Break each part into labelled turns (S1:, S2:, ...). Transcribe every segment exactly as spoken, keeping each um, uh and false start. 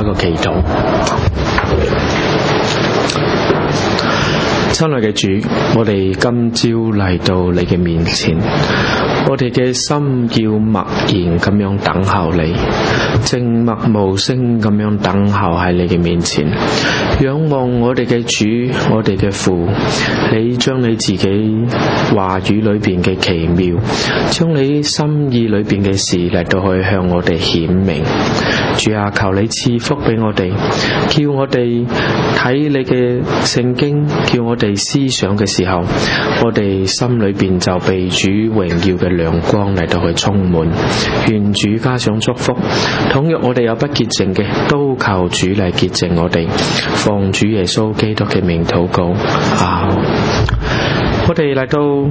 S1: 一個祈禱。親愛嘅主，我哋今朝嚟到你嘅面前，我哋嘅心要默然咁樣等候你，靜默無聲咁樣等候喺你嘅面前，仰望我哋嘅主，我哋嘅父，你將你自己話語裏邊嘅奇妙，將你心意裏邊嘅事嚟到去向我哋顯明。主啊，求你賜福俾我哋，叫我哋睇你嘅聖經，叫我哋思想嘅時候，我哋心裏邊就被主榮耀嘅亮光嚟到去充滿。願主加上祝福。倘若我哋有不潔淨嘅，都求主嚟潔淨我哋。奉主耶穌基督嘅名禱告。啊！我哋嚟到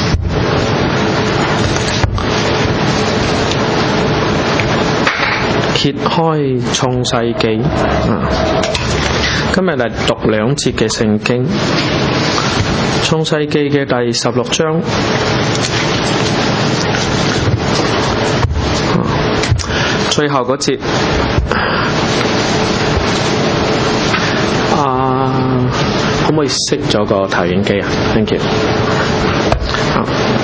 S1: 揭開創世記，啊，今日嚟讀兩節嘅聖經，創世記嘅第十六章，啊，最後嗰節，啊，可唔可以熄咗個投影機啊 ？Thank you。啊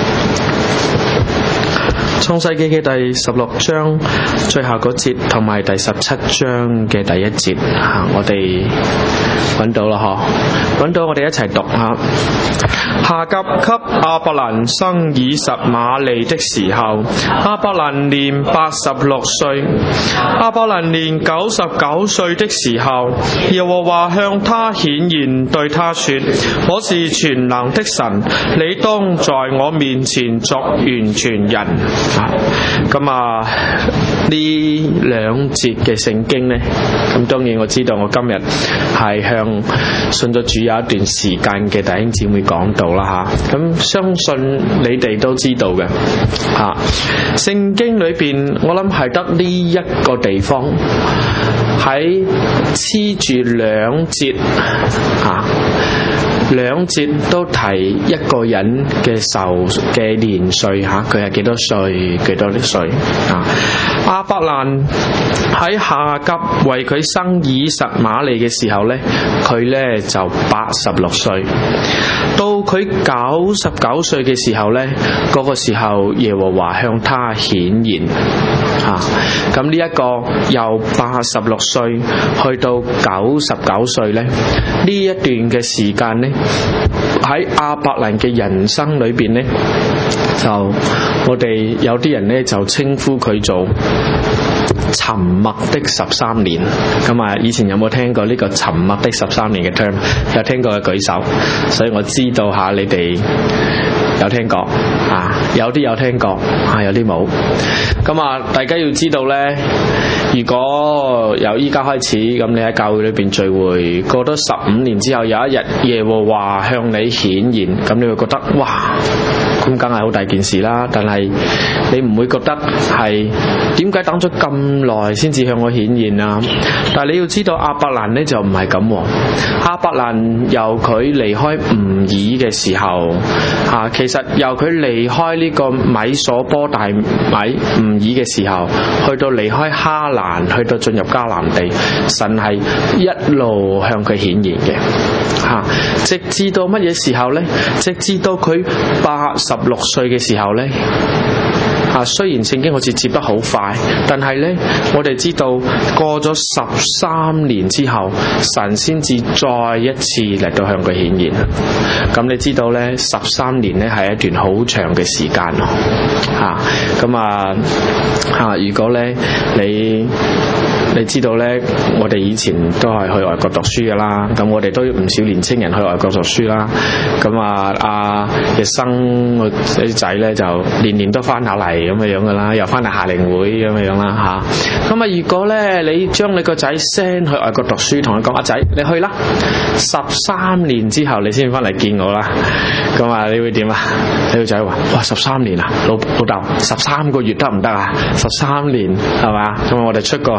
S1: 創世記嘅第十六章最後嗰節同埋第十七章嘅第一節，啊，我哋揾到啦嗬，揾到我哋一齊讀下。夏甲給亞伯蘭生以實瑪利的時候，亞伯蘭年八十六歲。亞伯蘭年九十九歲的時候，耶和華向他顯現，對他說：我是全能的神，你當在我面前作完全人。咁啊，呢兩節嘅聖經呢，咁當然我知道我今日係向信咗主有一段時間嘅弟兄姊妹講道啦吓，咁相信你哋都知道嘅吓。聖經裏邊我諗係得呢一個地方喺黐住兩節吓。兩節都提一個人嘅壽嘅年歲吓，佢係幾多歲，幾多歲啊？亞伯蘭喺夏甲為佢生以實瑪利嘅時候呢，佢呢就八十六歲。到佢九十九歲嘅時候呢，嗰、那個時候耶和華向他顯現啊。咁呢一個由八十六歲去到九十九歲呢，呢一段嘅時間呢，喺亞伯蘭嘅人生裏邊呢，就我哋有啲人呢就稱呼佢做沉默的十三年。咁啊，以前有冇聽過呢個沉默的十三年嘅 term？ 有聽過嘅舉手，所以我知道下你哋有聽過啊，有啲有聽過啊，有啲冇。咁啊，大家要知道呢，如果由依家開始，咁你喺教會裏邊聚會，過多十五年之後，有一日耶和華向你顯現，咁你會覺得哇，咁梗係好大件事啦。但係你唔會覺得係點解等咗咁耐先至向我顯現啊？但係你要知道亞伯蘭呢就唔係咁喎。亞伯蘭由佢離開吾爾嘅時候啊，其實由佢離開呢個米所波大米吾爾嘅時候，去到離開哈蘭，去到進入迦南地，神係一路向佢顯現嘅吓，直至到乜嘢時候呢？直至到佢八十六歲嘅時候呢。啊，雖然聖經好似接得好快，但係呢，我哋知道過咗十三年之後，神先至再一次嚟到向佢顯現。咁你知道呢，十三年呢係一段好長嘅時間咯。嚇，咁啊嚇，如果呢你你知道呢，我哋以前都係去外國讀書㗎啦，咁我哋都唔少年青人去外國讀書啦。咁啊，阿日生啲仔呢，就年年都翻下嚟。咁嘅樣噶啦，又翻嚟夏令會咁嘅樣啦吓。咁啊，如果咧你將你個仔 send 去外國讀書，同佢講阿仔，你去啦，十三年之後你先翻嚟見我啦。咁啊，你會點啊？你個仔話：哇，十三年啊，老老豆，十三個月得唔得啊？十三年係嘛？咁我哋出過去嘅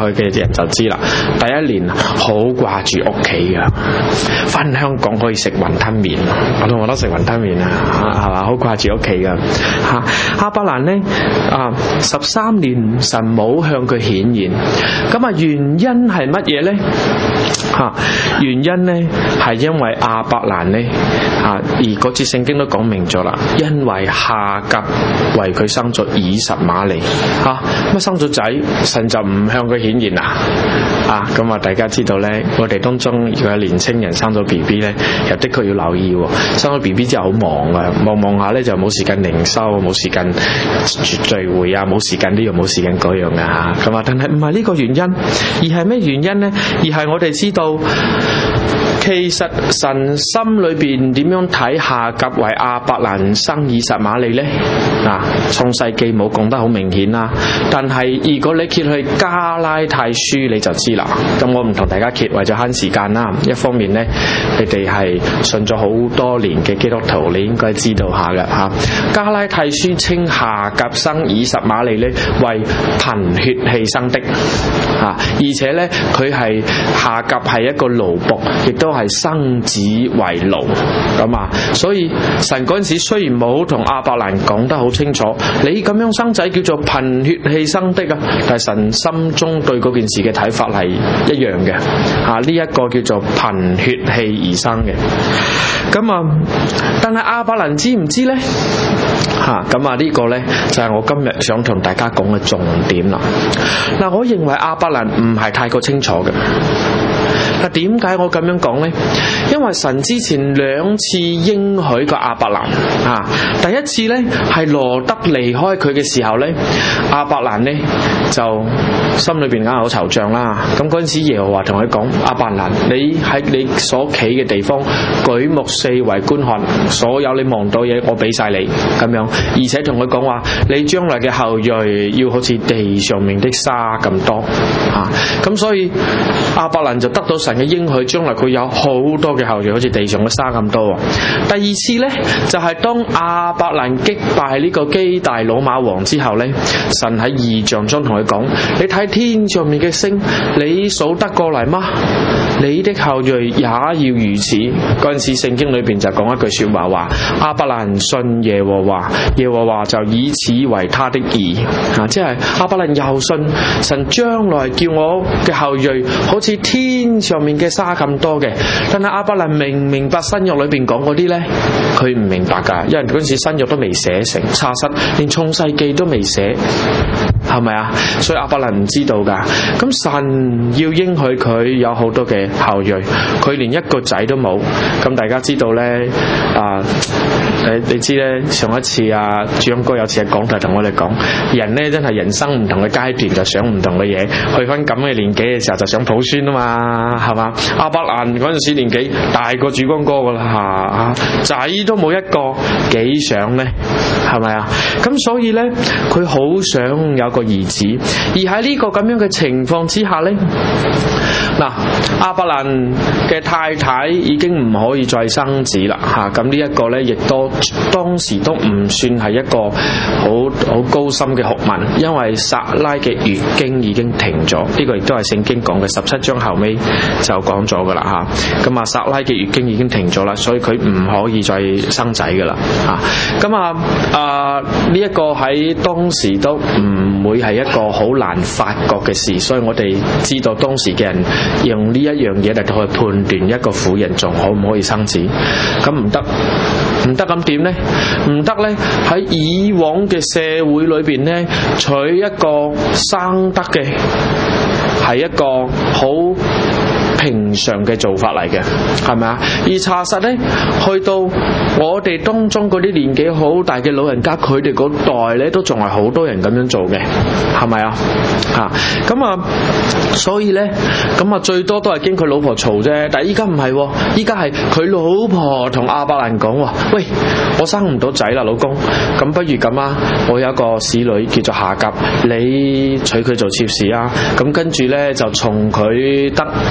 S1: 人就知啦。第一年好掛住屋企噶，翻香港可以食雲吞麵，我都我都食雲吞麵啊，係嘛，好掛住屋企噶吓。亞伯蘭呢啊，十三年神冇向佢顯現，咁啊原因係乜嘢呢？吓、啊，原因呢係因為亞伯蘭呢啊，而嗰節聖經都講明咗啦，因為夏甲為佢生咗以實瑪利吓，咁啊生咗仔，神就唔向佢顯現啦啊！咁啊，大家知道呢，我哋當中如果有年青人生咗 B B 呢，又的確要留意喎。生咗 B B 之後好忙啊，忙忙下呢就冇時間靈修，冇時間聚會啊，冇時間呢樣冇時間嗰樣噶吓。咁啊，但係唔係呢個原因，而係咩原因呢？而係我哋知道，其實神心裏邊點樣睇夏甲為亞伯蘭生以實瑪利呢？嗱，創世記冇講得好明顯啦，但係如果你揭去加拉太書你就知啦。咁我唔同大家揭，為咗慳時間啦。一方面呢，你哋係信咗好多年嘅基督徒，你應該知道下嘅吓。加拉太書稱夏甲生以實瑪利呢為憑血氣生的啊，而且呢，佢係夏甲係一個奴僕，亦都係生子為奴咁啊。所以神嗰陣時雖然冇同亞伯蘭講得好清楚，你咁樣生仔叫做憑血氣生的啊，但係神心中對嗰件事嘅睇法係一樣嘅啊。呢一個叫做憑血氣而生嘅，咁啊，但係亞伯蘭知唔知呢？吓，咁啊呢個呢就係我今日想同大家講嘅重點啦。嗱，我認為亞伯蘭唔係太過清楚嘅。嗱，點解我咁樣講呢？因為神之前兩次應許過亞伯蘭啊，第一次呢係羅得離開佢嘅時候呢，亞伯蘭呢就心裏邊梗係好惆悵啦。咁嗰陣時耶和華同佢講：亞伯蘭，你喺你所企嘅地方舉目四圍觀看，所有你望到嘢我俾晒你咁樣，而且同佢講話，你將來嘅後裔要好似地上面的沙咁多啊。咁所以亞伯蘭就得到神嘅應許，將來佢有好多嘅後裔，好似地上嘅沙咁多。第二次呢，就係、是、當亞伯蘭擊敗呢個基大老馬王之後呢，神喺異象中同佢講：你睇天上面嘅星，你數得過嚟嗎？你的後裔也要如此。嗰陣時聖經裏邊就講一句說話，話亞伯蘭信耶和華，耶和華就以此為他的義啊，即係亞伯蘭又信神，將來叫我嘅後裔好似天上面嘅沙咁多嘅。但係亞伯蘭明唔明白新約裏邊講嗰啲呢？佢唔明白噶，因為嗰陣時新約都未寫成，查實連創世記都未寫，係咪啊？所以亞伯蘭唔知道噶。咁神要應許佢有好多嘅後裔，佢連一個仔都冇。咁大家知道呢？啊，你你知呢？上一次啊，主音哥有次喺講台同我哋講，人呢真係人生唔同嘅階段就想唔同嘅嘢，去翻咁嘅年紀嘅時候就想抱孫啊嘛，係嘛？亞伯蘭嗰陣時年紀大過主光哥噶啦吓，仔都冇一個，幾想呢？係咪啊？咁所以呢，佢好想有個兒子，而喺呢個咁樣嘅情況之下呢，嗱，亞伯蘭嘅太太已經唔可以再生子啦吓，咁呢一個呢，亦都當時都唔算係一個好好高深嘅學問，因為撒拉嘅月經已經停咗，呢、這個亦都係聖經講嘅十七章後尾就講咗噶啦吓，咁啊撒拉嘅月經已經停咗啦，所以佢唔可以再生仔噶啦吓，咁啊啊呢一個喺當時都唔會係一個好難發覺嘅事，所以我哋知道當時嘅人用呢一樣嘢嚟到去判斷一個婦人仲可唔可以生子，咁唔得，唔得咁點呢？唔得呢？喺以往嘅社會裏邊呢，娶一個生得嘅係一個好平常嘅做法嚟嘅，係咪啊？而查實呢，去到我哋當中嗰啲年紀好大嘅老人家，佢哋嗰代呢都仲係好多人咁樣做嘅，係咪啊？吓，咁啊，所以呢，咁啊最多都係經佢老婆嘈啫。但係依家唔係，依家係佢老婆同亞伯蘭講：喂，我生唔到仔啦，老公，咁不如咁啊，我有一個使女叫做夏甲，你娶佢做妾侍啊。咁跟住呢，就從佢得兒子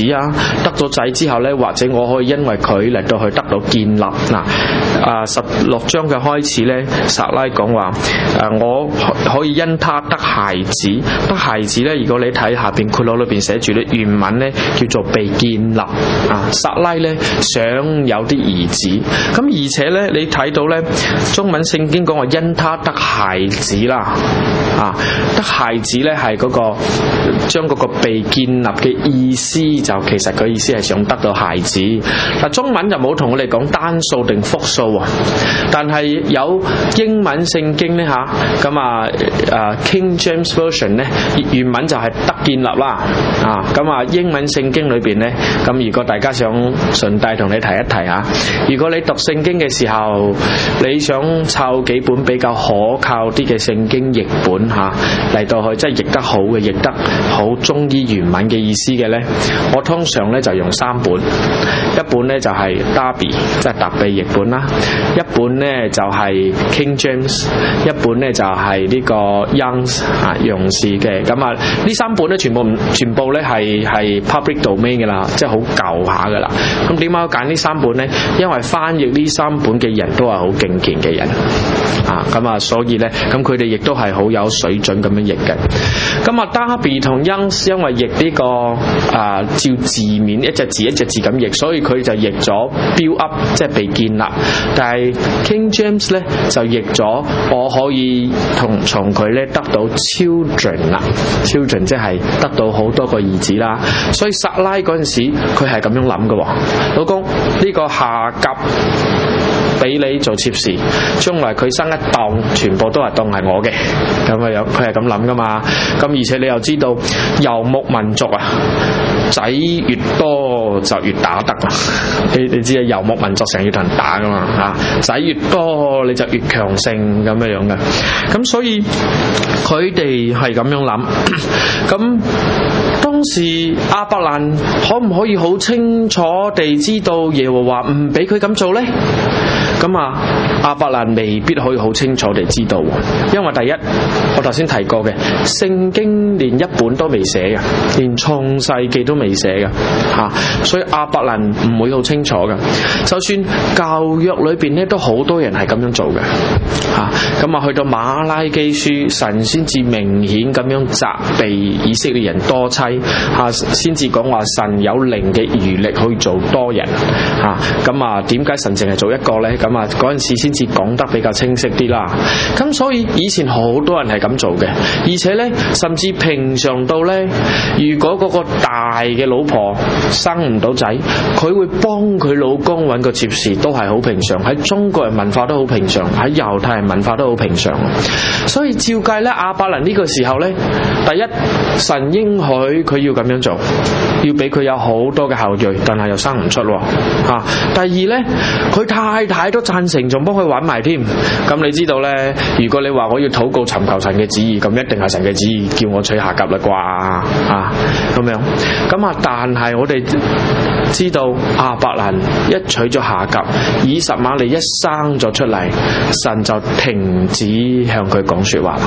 S1: 子啊，得咗仔之後咧，或者我可以因為佢嚟到去得到建立嗱。啊，十六章嘅開始咧，撒拉講話誒，我可以因他得孩子，得孩子咧。如果你睇下邊括號裏邊寫住咧，原文咧叫做被建立啊。撒拉咧想有啲兒子，咁而且咧你睇到咧中文聖經講話因他得孩子啦，啊，得孩子咧係嗰個將嗰個被建立嘅意思就其實個意思係想得到孩子。嗱，中文就冇同我哋講單數定複數。但係有英文聖經咧吓，咁啊誒 King James Version 咧原文就係得建立啦啊，咁啊英文聖經裏邊咧，咁如果大家想順帶同你提一提啊，如果你讀聖經嘅時候，你想湊幾本比較可靠啲嘅聖經譯本吓嚟到去，即係譯得好嘅，譯得好中醫原文嘅意思嘅咧，我通常咧就用三本，一本咧就係 Darby 即係達比譯本啦。一本咧就係 King James， 一本咧就係呢個 Young's 啊楊氏嘅。咁啊呢三本咧全部全部咧係係 public domain 嘅啦，即係好舊下嘅啦。咁點解要揀呢三本咧？因為翻譯呢三本嘅人都係好敬虔嘅人啊，咁啊所以咧咁佢哋亦都係好有水準咁樣譯嘅。咁啊 Darby 同 Young's 因為譯呢、這個啊照字面一隻字一隻字咁譯，所以佢就譯咗 build up 即係被建立。但係 King James 咧就譯咗我可以同從佢咧得到 children 啦 ，children 即係得到好多個兒子啦。所以撒拉嗰陣時佢係咁樣諗嘅喎，老公呢、這個夏甲俾你做妾侍，將來佢生一檔全部都係當係我嘅咁嘅樣，佢係咁諗噶嘛。咁而且你又知道游牧民族啊，仔越多就越打得啊！你你知啊，游牧民族成日要同人打噶嘛嚇，仔越多你就越強盛咁樣樣嘅。咁所以佢哋係咁樣諗。咁當時亞伯蘭可唔可以好清楚地知道耶和華唔俾佢咁做呢？咁啊，亞伯蘭未必可以好清楚地知道，因為第一，我頭先提過嘅聖經連一本都未寫嘅，連創世記都未寫嘅嚇，所以亞伯蘭唔會好清楚嘅。就算舊約裏邊咧，都好多人係咁樣做嘅嚇。咁啊，去到馬拉基書，神先至明顯咁樣責備以色列人多妻嚇，先至講話神有靈嘅餘力可以做多人嚇。咁啊，點解神淨係做一個咧？咁啊，嗰陣時先至講得比較清晰啲啦。咁所以以前好多人係咁做嘅，而且咧，甚至平常到咧，如果嗰個大嘅老婆生唔到仔，佢會幫佢老公揾個妾侍，都係好平常。喺中國人文化都好平常，喺猶太人文化都好平常。所以照計咧，亞伯蘭呢個時候咧，第一，神應許佢要咁樣做，要俾佢有好多嘅後裔，但係又生唔出喎嚇。第二咧，佢太太都贊成，仲幫佢玩埋添。咁你知道咧，如果你話我要禱告尋求神嘅旨意，咁一定係神嘅旨意叫我娶夏甲啦啩啊咁樣。咁啊，但係我哋知道亞伯蘭一娶咗夏甲，以實瑪利一生咗出嚟，神就停止向佢講說話啦。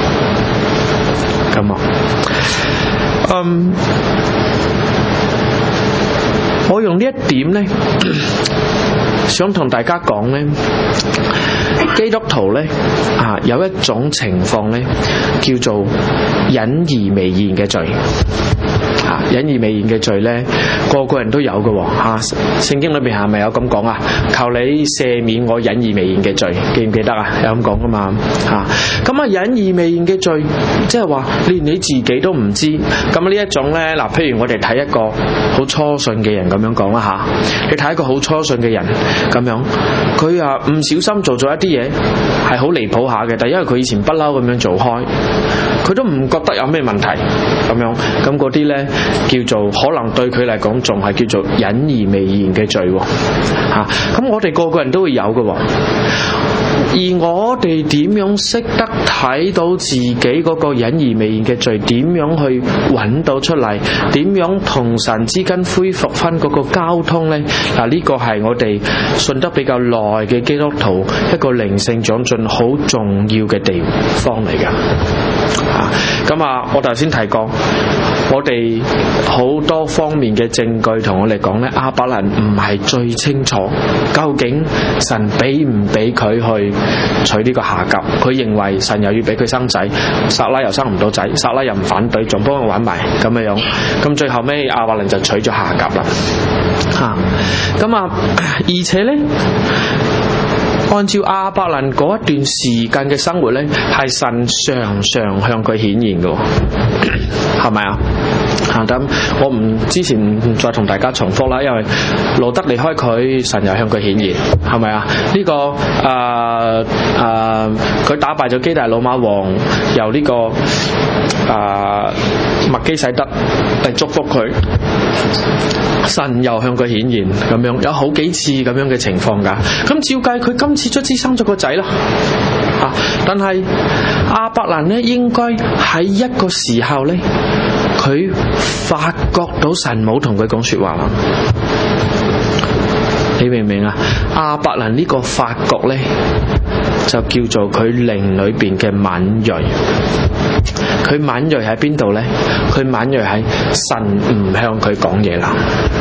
S1: 咁啊，嗯，我用呢一點咧，想同大家講咧，基督徒咧啊有一種情況咧叫做隱而未現嘅罪。啊，隱而未現嘅罪咧，個個人都有嘅喎。啊，聖經裏邊係咪有咁講啊？求你赦免我隱而未現嘅罪，記唔記得啊？有咁講噶嘛？嚇，咁啊隱而未現嘅罪，即係話連你自己都唔知。咁呢一種咧，嗱，譬如我哋睇一個好初信嘅人咁樣講啦嚇，你睇一個好初信嘅人咁樣，佢啊唔小心做咗一啲嘢係好離譜下嘅，但係因為佢以前不嬲咁樣做開，佢都唔覺得有咩問題咁樣，咁嗰啲咧叫做可能對佢嚟講仲係叫做隱而未現嘅罪喎嚇。咁我哋個個人都會有嘅喎，而我哋點樣識得睇到自己嗰個隱而未現嘅罪？點樣去揾到出嚟？點樣同神之間恢復翻嗰個交通呢？嗱，呢個係我哋信得比較耐嘅基督徒一個靈性長進好重要嘅地方嚟㗎。 啊，咁啊，我頭先提過，我哋好多方面嘅證據同我哋講咧，亞伯蘭唔係最清楚究竟神俾唔俾佢去娶呢個夏甲。佢認為神又要俾佢生仔，撒拉又生唔到仔，撒拉又唔反對，仲幫佢玩埋咁嘅樣。咁最後尾亞伯蘭就娶咗夏甲啦。嚇，咁啊，而且咧，按照亞伯蘭嗰一段時間嘅生活咧，係神常常向佢顯現嘅，係咪啊？嚇，咁我唔之前唔再同大家重複啦，因為路得離開佢，神又向佢顯現，係咪啊？呢、這個誒誒，佢、呃呃、打敗咗基大老馬王，由呢、這個誒麥基洗德嚟祝福佢。神又向佢顯現，咁樣有好幾次咁樣嘅情況㗎。咁照計佢今次卒之生咗個仔啦，啊！但係亞伯蘭咧，應該喺一個時候咧，佢發覺到神冇同佢講說話啦。你明唔明啊？亞伯蘭呢個發覺咧，就叫做佢靈裏邊嘅敏銳。佢敏銳喺邊度呢？佢敏銳喺神唔向佢講嘢啦。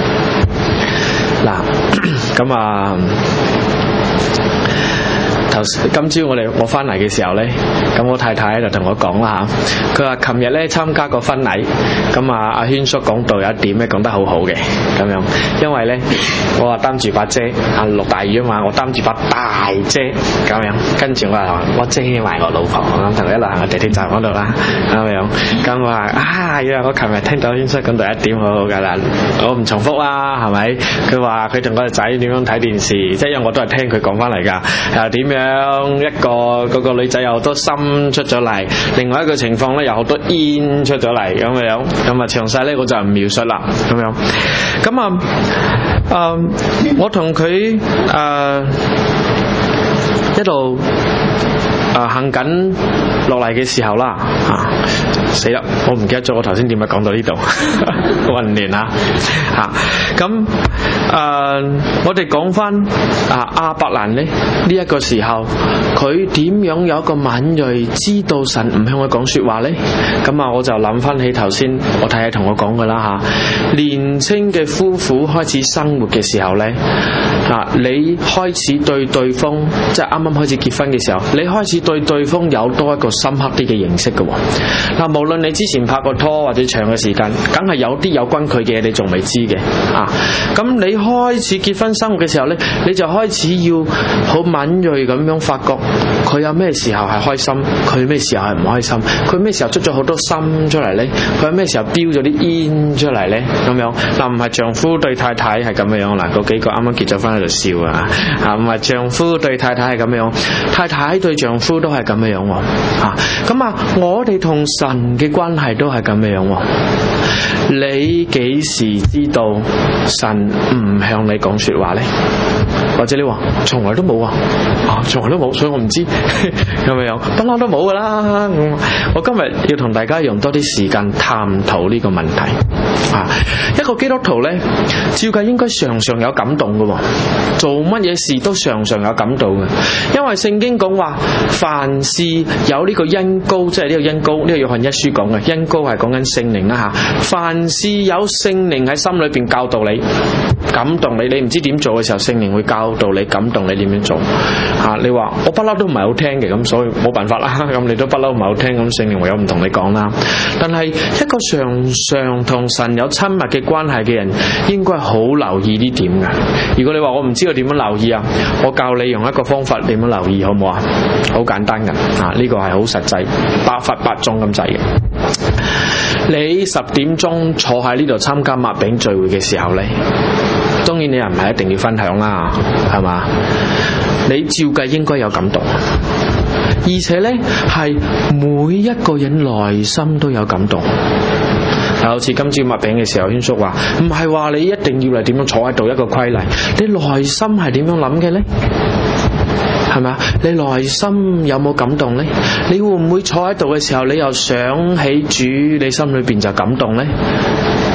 S1: 嗱，咁啊，頭今朝我哋我翻嚟嘅時候呢，咁我太太就同我講啦吓，佢話琴日呢參加個婚禮，咁啊阿軒叔講到有一點咧講得好好嘅，咁樣，因為呢我話擔住把遮，啊落大雨啊嘛，我擔住把大遮咁樣，跟住我話我遮埋我老婆，咁同佢一路行去地鐵站嗰度啦，咁樣，咁我話啊，因為我琴日聽到軒叔講到一點好好噶啦，我唔重複啦，係咪？佢話佢同個仔點樣睇電視，即係因為我都係聽佢講翻嚟噶，又點樣？一個嗰個女仔有好多心出咗嚟，另外一個情況咧有好多煙出咗嚟咁樣，咁啊詳細咧我就唔描述啦咁樣。咁啊，誒、呃，我同佢誒一路誒行緊落嚟嘅時候啦，啊死啦！我唔記得咗我頭先點樣講到呢度，混亂啊嚇！咁、啊、誒，我哋講翻啊亞伯蘭咧呢一、這個時候，佢點樣有一個敏銳知道神唔向佢講説話咧？咁啊，我就諗翻起頭先我太太同我講嘅啦嚇，年青嘅夫婦開始生活嘅時候咧，啊你開始對對方即係啱啱開始結婚嘅時候，你開始對對方有多一個深刻啲嘅認識嘅喎。嗱，無論你之前拍過拖或者長嘅時間，梗係有啲有關佢嘅嘢你仲未知嘅啊。咁你開始結婚生活嘅時候咧，你就開始要好敏銳咁樣發覺佢有咩時候係開心，佢咩時候係唔開心，佢咩時候出咗好多心出嚟咧，佢咩時候飆咗啲煙出嚟咧，咁樣嗱，唔係丈夫對太太係咁樣嗱，嗰幾個啱啱結咗婚喺度笑啊，啊唔係丈夫對太太係咁樣，太太對丈夫都係咁樣喎，啊咁啊，我哋同神嘅關係都係咁樣喎。你幾時知道神唔向你講說話呢？或者你話從來都冇啊？啊，從來都冇，所以我唔知有冇有，不嬲都冇噶啦。我今日要同大家用多啲時間探討呢個問題啊！一個基督徒呢，照計應該常常有感動噶，做乜嘢事都常常有感動嘅，因為聖經講話，凡事有呢個恩膏，即係呢個恩膏，呢、這個約翰一書講嘅恩膏係講緊聖靈啦吓。凡事有聖靈喺心裏邊教導你、感動你，你唔知點做嘅時候，聖靈會教導你、感動你點樣做啊！你話我不嬲都唔係好聽嘅，咁所以冇辦法啦。咁你都不嬲唔係好聽，咁聖靈唯有唔同你講啦。但係一個常常同神有親密嘅關係嘅人，應該好留意呢點嘅。如果你話我唔知道點樣留意啊，我教你用一個方法點樣留意，好唔好啊？好簡單嘅啊，呢、這個係好實際，百發百中咁滯嘅。你十點鐘坐喺呢度參加麥餅聚會嘅時候呢，當然你又唔係一定要分享啦，係嘛？你照計應該有感動，而且呢係每一個人內心都有感動。好似今朝麥餅嘅時候，軒叔話唔係話你一定要嚟點樣坐喺度一個規例，你內心係點樣諗嘅呢？係咪啊？你內心有冇感動呢？你會唔會坐喺度嘅時候，你又想起主，你心裏邊就感動呢？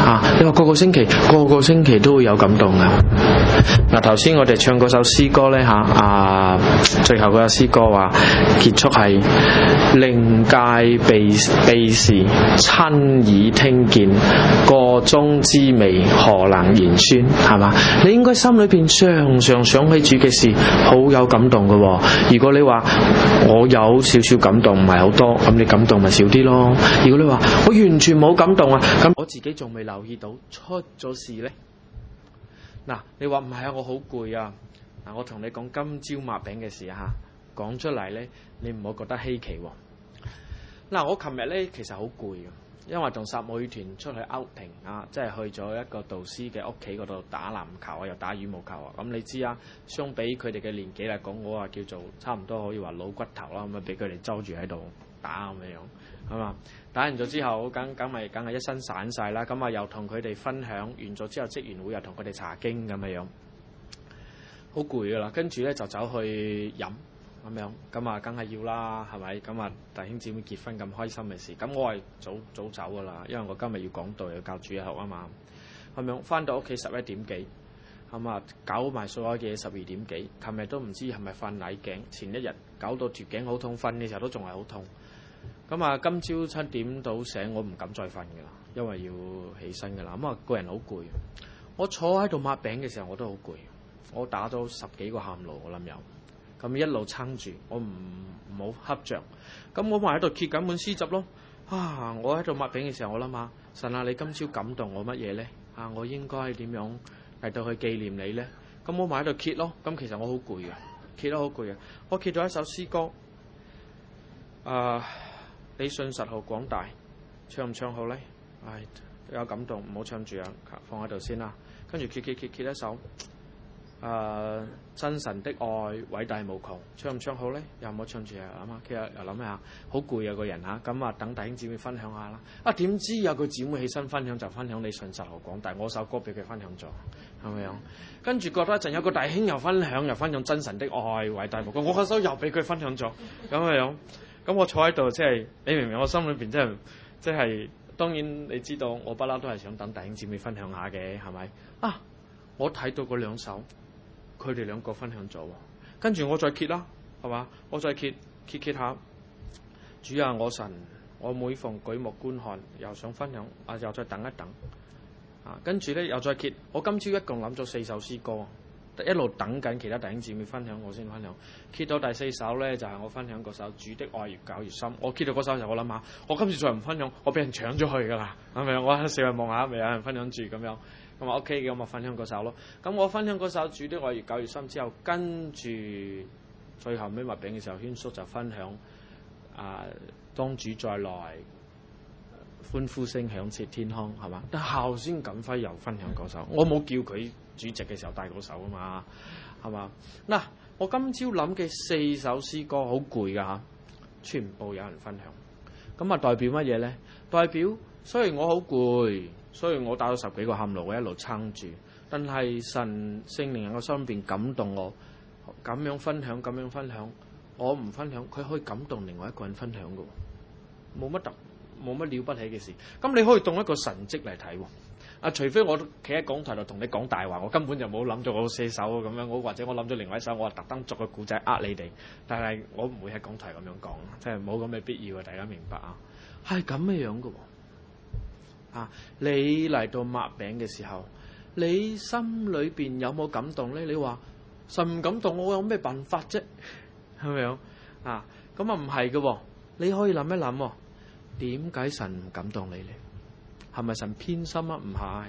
S1: 啊！你話個個星期個個星期都會有感動㗎。嗱，頭先我哋唱嗰首詩歌咧嚇，啊，最後嗰首詩歌話結束係靈界秘秘事，親耳聽見，個中滋味何能言宣，係嘛？你應該心裏邊常常想起主嘅事，好有感動㗎喎。如果你話我有少少感動，唔係好多，咁你感動咪少啲咯。如果你話我完全冇感動啊，咁我自己仲未留意到出咗事呢。嗱，你話唔係啊，我好攰啊。嗱，我同你講今朝抹餅嘅事嚇，講出嚟呢，你唔好覺得稀奇喎。嗱，我琴日呢其實好攰嘅，因為同撒母耳團出去 outing 啊，即係去咗一個導師嘅屋企嗰度打籃球啊，又打羽毛球啊。咁你知啊，相比佢哋嘅年紀嚟講，我話叫做差唔多可以話老骨頭啦，咁啊俾佢哋周住喺度打咁樣，係嘛？打完咗之後，梗梗咪梗係一身散晒啦。咁啊，又同佢哋分享完咗之後，職員會又同佢哋查經咁嘅樣，好攰噶啦。跟住咧就走去飲咁樣，咁啊梗係要啦，係咪？咁啊弟兄姊妹結婚咁開心嘅事，咁我係早早走噶啦，因為我今日要講道要教主日學啊嘛。咁樣翻到屋企十一點幾，咁啊搞埋所有嘅嘢十二點幾。琴日都唔知係咪瞓捩頸，前一日搞到條頸好痛，瞓嘅時候都仲係好痛。咁啊，今朝七點到醒，我唔敢再瞓噶啦，因為要起身噶啦。咁啊，個人好攰。我坐喺度抹餅嘅時候，我都好攰。我打咗十幾個喊路，我諗有。咁一路撐住，我唔唔好瞌着。咁我咪喺度揭緊本詩集咯。啊，我喺度抹餅嘅時候，我諗下，神啊，你今朝感動我乜嘢咧？啊，我應該點樣嚟到去紀念你咧？咁我咪喺度揭咯。咁其實我好攰嘅，揭得好攰嘅。我揭咗一首詩歌。啊！你信實好廣大，唱唔唱好呢？唉，有感動，唔好唱住啊，放喺度先啦。跟住揭揭揭揭一首，誒、呃、真神的愛偉大無窮，唱唔唱好呢？又唔好唱住啊，諗下，其實又諗下，好攰啊個人嚇，咁啊等弟兄姊妹分享下啦。啊點知有個姊妹起身分享就分享你信實好廣大，我首歌俾佢分享咗，係咪啊？跟住過多一陣有個弟兄又分享，又分享真神的愛偉大無窮，我嗰首又俾佢分享咗，咁嘅樣。咁我坐喺度，即係你明唔明？我心裏邊真係，即係當然你知道，我不嬲都係想等弟兄姊妹分享下嘅，係咪？啊！我睇到嗰兩首，佢哋兩個分享咗，跟住我再揭啦，係嘛？我再揭揭揭下，主啊，我神，我每逢舉目觀看，又想分享，啊，又再等一等，啊，跟住咧又再揭。我今朝一共諗咗四首詩歌。一路等緊其他弟兄姊妹分享，我先分享。揭到第四首咧，就係、是、我分享嗰首主的愛越搞越深。我揭到嗰首時候，我諗下，我今次再唔分享，我俾人搶咗去㗎啦，係咪？我四圍望下，未有人分享住咁樣。咁啊 OK 嘅，咁我分享嗰首咯。咁我分享嗰首主的愛越搞越深之後，跟住最後尾擘餅嘅時候，軒叔就分享啊、呃，當主再來，歡呼聲響徹天空，係嘛？但後先錦輝又分享嗰首，我冇叫佢主席嘅時候帶嗰首啊嘛，係嘛？嗱，我今朝諗嘅四首詩歌好攰㗎嚇，全部有人分享，咁啊代表乜嘢咧？代表雖然我好攰，雖然我打咗十幾個喊路，我一路撐住，但係神聖靈喺我心邊感動我，咁樣分享，咁樣分享，我唔分享，佢可以感動另外一個人分享㗎喎，冇乜特。冇乜了不起嘅事，咁你可以當一個神蹟嚟睇喎。啊，除非我企喺講台度同你講大話，我根本就冇諗咗我四首咁樣，我或者我諗咗另外一首，我話特登作個故仔呃你哋，但係我唔會喺講台咁樣講，即係冇咁嘅必要啊！大家明白啊？係咁嘅樣嘅喎。啊，你嚟到擘餅嘅時候，你心裏邊有冇感動咧？你話神唔感動，我有咩辦法啫？係咪啊？啊，咁啊唔係嘅喎，你可以諗一諗喎。點解神唔感動你呢？係咪神偏心啊？唔係，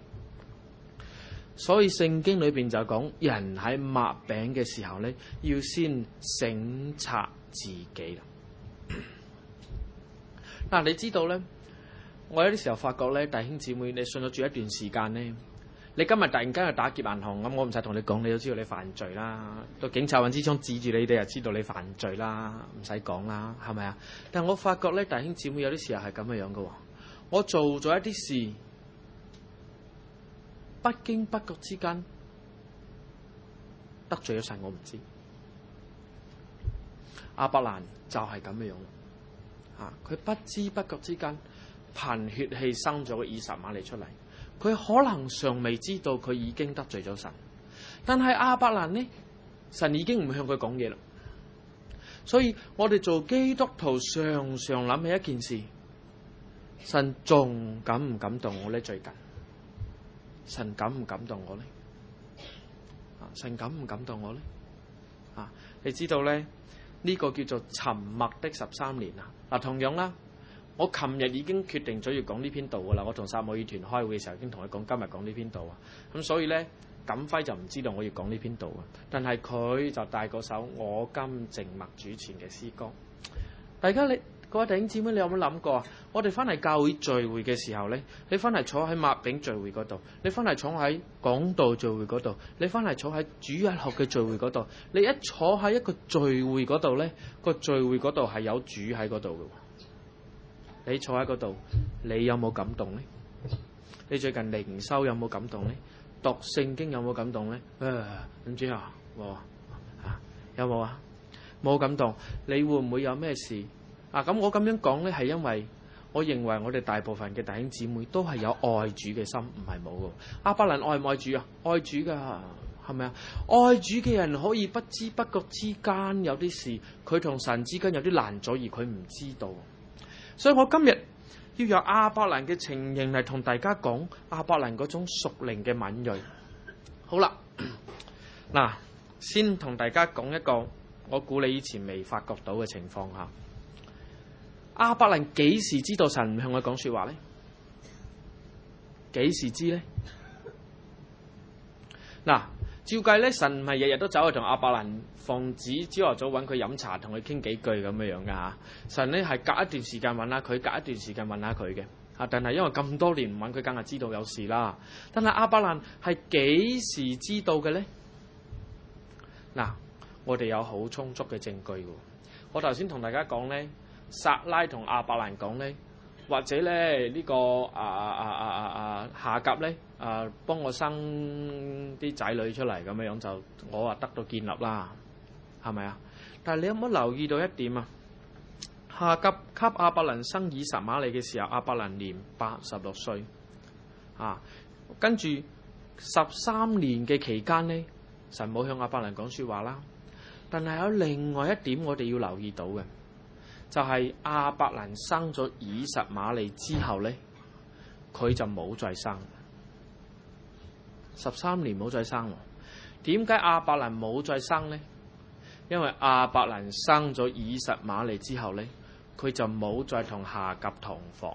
S1: 所以聖經裏邊就講，人喺擘餅嘅時候咧，要先省察自己啦。嗱，你知道咧，我有啲時候發覺咧，弟兄姊妹，你信咗主一段時間咧，你今日突然間去打劫銀行，咁我唔使同你講，你都知道你犯罪啦。到警察揾支槍指住你哋，就知道你犯罪啦，唔使講啦，係咪啊？但係我發覺咧，弟兄姊妹有啲時候係咁嘅樣嘅喎。我做咗一啲事，不經不覺之間得罪咗神，我唔知。亞伯蘭就係咁嘅樣，嚇佢不知不覺之間憑血氣生咗個以實瑪利出嚟。 佢可能尚未知道佢已經得罪咗神，但係亞伯蘭呢，神已經唔向佢講嘢啦。所以我哋做基督徒常常諗起一件事，神仲感唔感動我呢？最近神感唔感動我呢？啊，神感唔感動我呢？啊，你知道咧，呢個叫做沉默的十三年啊！嗱，同樣啦，我琴日已經決定咗要講呢篇道噶啦。我同撒母耳團開會嘅時候已經同佢講今日講呢篇道啊。咁所以咧，錦輝就唔知道我要講呢篇道啊。但係佢就帶嗰首我今靜默主前嘅詩歌。大家你各位弟兄姊妹，你有冇諗過啊？我哋翻嚟教會聚會嘅時候咧，你翻嚟坐喺麥餅聚會嗰度，你翻嚟坐喺講道聚會嗰度，你翻嚟坐喺主日學嘅聚會嗰度，你一坐喺一個聚會嗰度咧，個聚會嗰度係有主喺嗰度嘅。你坐喺嗰度，你有冇感動咧？你最近靈修有冇感動咧？讀聖經有冇感動咧？啊，唔知啊，冇啊，有冇啊？冇感動，你會唔會有咩事？啊，咁我咁樣講咧，係因為我認為我哋大部分嘅弟兄姊妹都係有愛主嘅心，唔係冇嘅。亞伯蘭愛唔愛主啊？愛主噶，係咪啊？愛主嘅人可以不知不覺之間有啲事，佢同神之間有啲難阻，而佢唔知道。所以我今日要由亞伯蘭嘅情形嚟同大家講亞伯蘭嗰種屬靈嘅敏銳。好啦，嗱，先同大家講一個我估你以前未發覺到嘅情況下。亞伯蘭幾時知道神唔向佢講說話呢？幾時知呢？嗱，照計咧，神唔係日日都走去同亞伯蘭奉旨，朝頭早揾佢飲茶，同佢傾幾句咁樣樣噶吓。神咧係隔一段時間揾下佢，隔一段時間問下佢嘅。啊，但係因為咁多年唔揾佢，梗係知道有事啦。但係亞伯蘭係幾時知道嘅咧？嗱，我哋有好充足嘅證據嘅。我頭先同大家講咧。撒拉同亞伯蘭講咧，或者咧呢、這個啊啊啊啊啊夏甲咧啊幫我生啲仔女出嚟咁樣樣，就我話得到建立啦，係咪啊？但係你有冇留意到一點啊？夏甲給亞伯蘭生以實瑪利嘅時候，亞伯蘭年八十六歲啊，跟住十三年嘅期間呢，神冇向亞伯蘭講說話啦。但係有另外一點我哋要留意到嘅。就係亞伯蘭生咗以實瑪利之後咧，佢就冇再生，十三年冇再生。點解亞伯蘭冇再生咧？因為亞伯蘭生咗以實瑪利之後咧，佢就冇再同夏甲同房，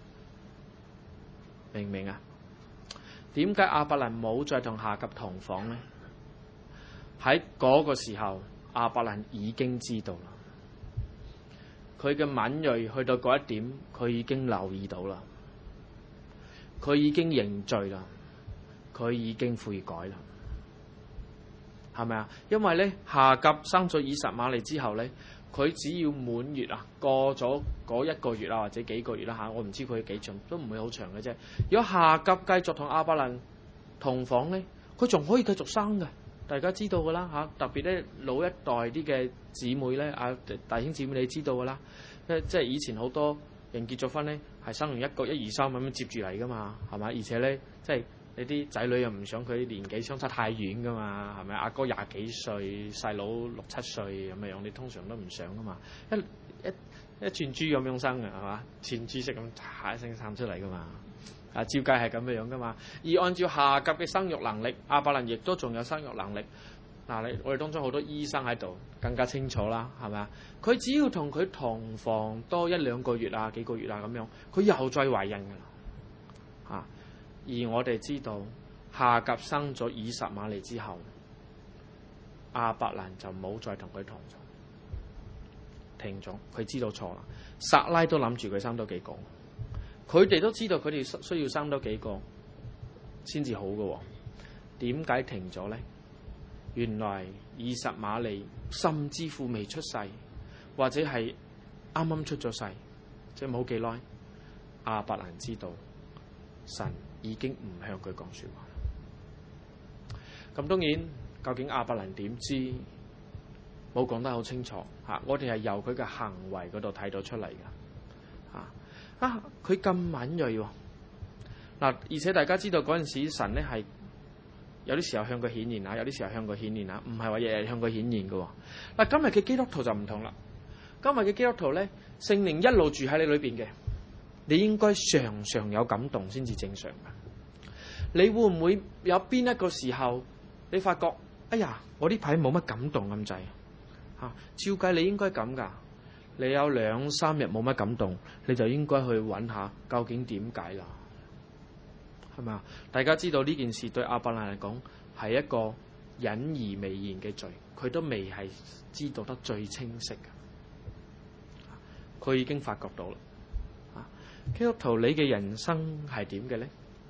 S1: 明唔明啊？點解亞伯蘭冇再同夏甲同房咧？喺嗰個時候，亞伯蘭已經知道啦。佢嘅敏銳去到嗰一點，佢已經留意到啦，佢已經認罪啦，佢已經悔改啦，係咪啊？因為咧夏甲生咗以實瑪利之後咧，佢只要滿月啊，過咗嗰一個月啊或者幾個月啦嚇，我唔知佢幾長，都唔會好長嘅啫。如果夏甲繼續同亞伯蘭同房咧，佢仲可以繼續生嘅。大家知道噶啦嚇，特別咧老一代啲嘅姊妹咧，啊弟兄姊妹你知道噶啦，即係以前好多人結咗婚咧，係生完一個一二三咁樣接住嚟噶嘛，係咪？而且咧，即係你啲仔女又唔想佢年紀相差太遠噶嘛，係咪？阿哥廿幾歲，細佬六七歲咁樣，你通常都唔想噶嘛，一一一串珠咁樣生嘅係嘛，串珠式咁嚇一聲生出嚟噶嘛。啊，照計係咁樣樣噶嘛，而按照夏甲嘅生育能力，亞伯蘭亦都仲有生育能力。嗱，你我哋當中好多醫生喺度，更加清楚啦，係咪啊？佢只要同佢同房多一兩個月啊，幾個月啊咁樣，佢又再懷孕噶啦。啊，而我哋知道夏甲生咗以實瑪利之後，亞伯蘭就冇再同佢同房，停咗，佢知道錯啦。撒拉都諗住佢生多幾個。佢哋都知道佢哋需要生多幾個先至好嘅，點解停咗咧？原來以實瑪利甚至乎未出世，或者係啱啱出咗世，即係冇幾耐，亞伯蘭知道神已經唔向佢講說話。咁當然，究竟亞伯蘭點知？冇講得好清楚吓，我哋係由佢嘅行為嗰度睇到出嚟嘅。啊！佢咁敏銳喎， 嗱，而且大家知道嗰陣時神咧係有啲時候向佢顯現啊，有啲時候向佢顯現啊，唔係話日日向佢顯現嘅。嗱，今日嘅基督徒就唔同啦。今日嘅基督徒咧，聖靈一路住喺你裏邊嘅，你應該常常有感動先至正常嘅。你會唔會有邊一個時候你發覺，哎呀，我呢排冇乜感動咁滯啊？照計你應該咁噶，你有兩三日冇乜感動，你就應該去揾下究竟點解啦，係咪啊？大家知道呢件事對亞伯蘭嚟講係一個隱而未現嘅罪，佢都未係知道得最清晰嘅，佢已經發覺到啦。基督徒，你嘅人生係點嘅呢？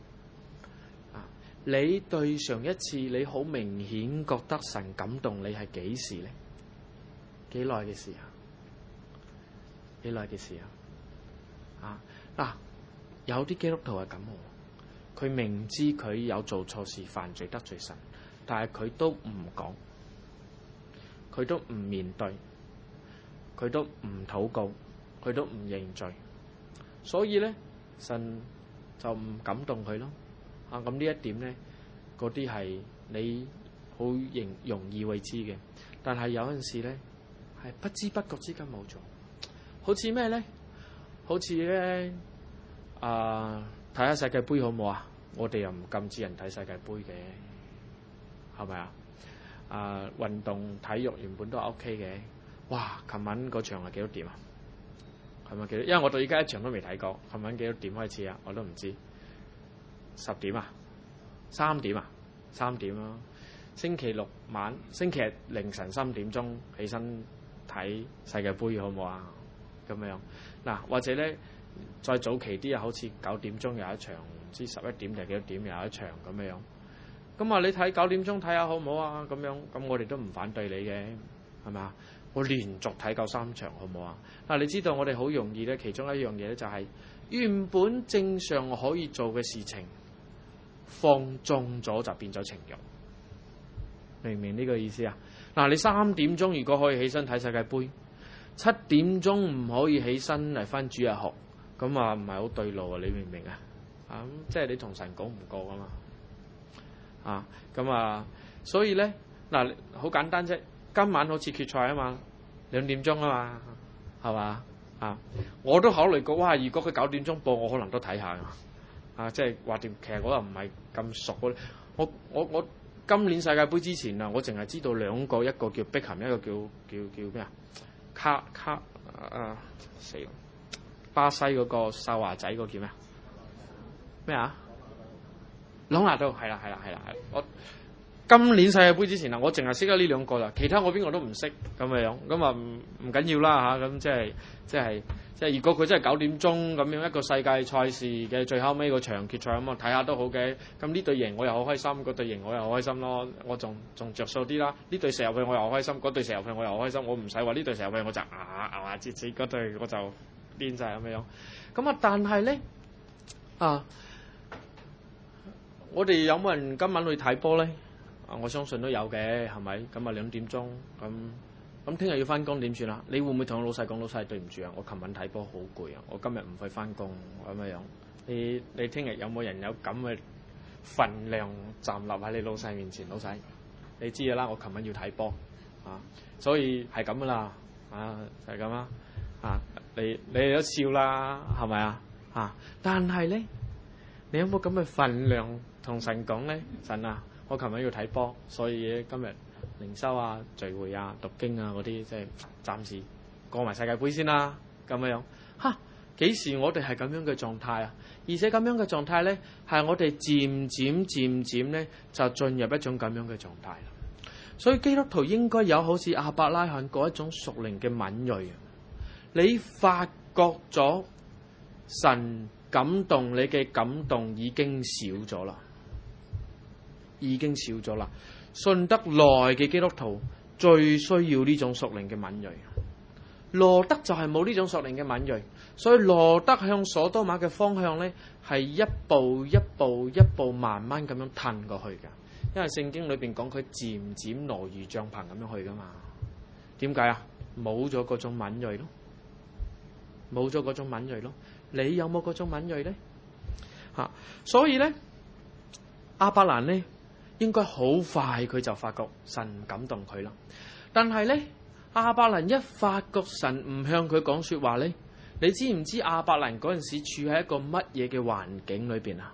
S1: 你對上一次你好明顯覺得神感動你係幾時呢？幾耐嘅事啊？幾耐嘅事啊？啊嗱，有啲基督徒係咁，佢明知佢有做錯事、犯罪得罪神，但係佢都唔講，佢都唔面對，佢都唔禱告，佢都唔認罪，所以咧神就唔感動佢咯。啊，咁呢一點咧，嗰啲係你好容容易會知嘅，但係有陣時咧係不知不覺之間冇做，好似咩咧？好似咧啊，睇下世界盃好唔好啊？我哋又唔禁止人睇世界盃嘅，係咪啊？啊，運動體育原本都係 OK 嘅。哇！琴晚嗰場係幾多點啊？係咪幾多？因為我到而家一場都未睇過。琴晚幾多點開始啊？我都唔知。十點啊？三點啊？三點咯。星期六晚、星期日凌晨三點鐘起身睇世界盃好唔好啊？咁樣嗱，或者咧再早期啲啊，好似九點鐘有一場，唔知十一點定幾多點有一場咁樣。咁啊，你睇九點鐘睇下好唔好啊？咁樣咁我哋都唔反對你嘅，係咪啊？我連續睇夠三場好唔好啊？嗱，你知道我哋好容易咧，其中一樣嘢咧就係原本正常可以做嘅事情，放縱咗就變咗情慾，明唔明呢個意思啊？嗱，你三點鐘如果可以起身睇世界盃，七點鐘唔可以起身嚟返主日學，咁啊唔係好對路啊？你明唔明啊？啊，即係你同神講唔過噶嘛？啊，咁啊，所以咧嗱，好簡單啫。今晚好似決賽啊嘛，兩點鐘啊嘛，係嘛啊？我都考慮過，哇！如果佢九點鐘播，我可能都睇下啊。即係話掂，其實我又唔係咁熟。我我我今年世界盃之前啊，我淨係知道兩個，一個叫碧咸，一個叫叫叫咩啊？卡卡啊死！巴西嗰個哨牙仔嗰個叫咩咩啊？朗拿度係啦係啦係啦係。我今年世界盃之前啊，我淨係識得呢兩個啦，其他我邊個都唔識咁嘅樣，咁啊唔唔緊要啦嚇，咁即係即係即係如果佢真係九點鐘咁樣一個世界賽事嘅最後尾個場決賽咁啊，睇下都好嘅。咁呢隊贏我又好開心，嗰隊贏我又好開心咯，我仲仲著數啲啦。呢隊射入去我又好開心，嗰隊射入去我又好開心，我唔使話呢隊射入去我就啊啊節節嗰隊我就癲晒咁嘅樣。咁啊，但係咧啊，我哋有冇人今晚去睇波咧？啊，我相信都有嘅，係咪？咁啊兩點鐘，咁咁聽日要翻工點算啊？你會唔會同老細講，老細對唔住啊？我琴晚睇波好攰啊，我今日唔去翻工咁樣樣。你你聽日有冇人有咁嘅份量站立喺你老細面前？老細，你知嘅啦，我琴晚要睇波啊，所以係咁噶啦，啊就係咁啦，啊你你哋都笑啦，係咪啊？啊，但係咧，你有冇咁嘅份量同神講咧？神啊！我琴日要睇波，所以今日靈修啊、聚會啊、讀經啊嗰啲，即係暫時過埋世界盃先啦。咁樣樣嚇，幾時我哋係咁樣嘅狀態啊？而且咁樣嘅狀態咧，係我哋漸漸漸漸咧就進入一種咁樣嘅狀態。所以基督徒應該有好似亞伯拉罕嗰一種屬靈嘅敏鋭。你發覺咗神感動你嘅感動已經少咗啦。已經少咗啦，信得耐嘅基督徒最需要呢種屬靈嘅敏鋭。羅德就係冇呢種屬靈嘅敏鋭，所以羅德向所多瑪嘅方向咧係一步一步一步慢慢咁樣褪過去㗎。因為聖經裏邊講佢漸漸挪如帳篷咁樣去噶嘛。點解啊？冇咗嗰種敏鋭咯，冇咗嗰種敏鋭咯。你有冇嗰種敏鋭咧？ 嚇。所以咧，亞伯蘭咧應該好快佢就發覺神感動佢啦。但係咧，亞伯蘭一發覺神唔向佢講説話咧，你知唔知亞伯蘭嗰陣時處喺一個乜嘢嘅環境裏邊啊？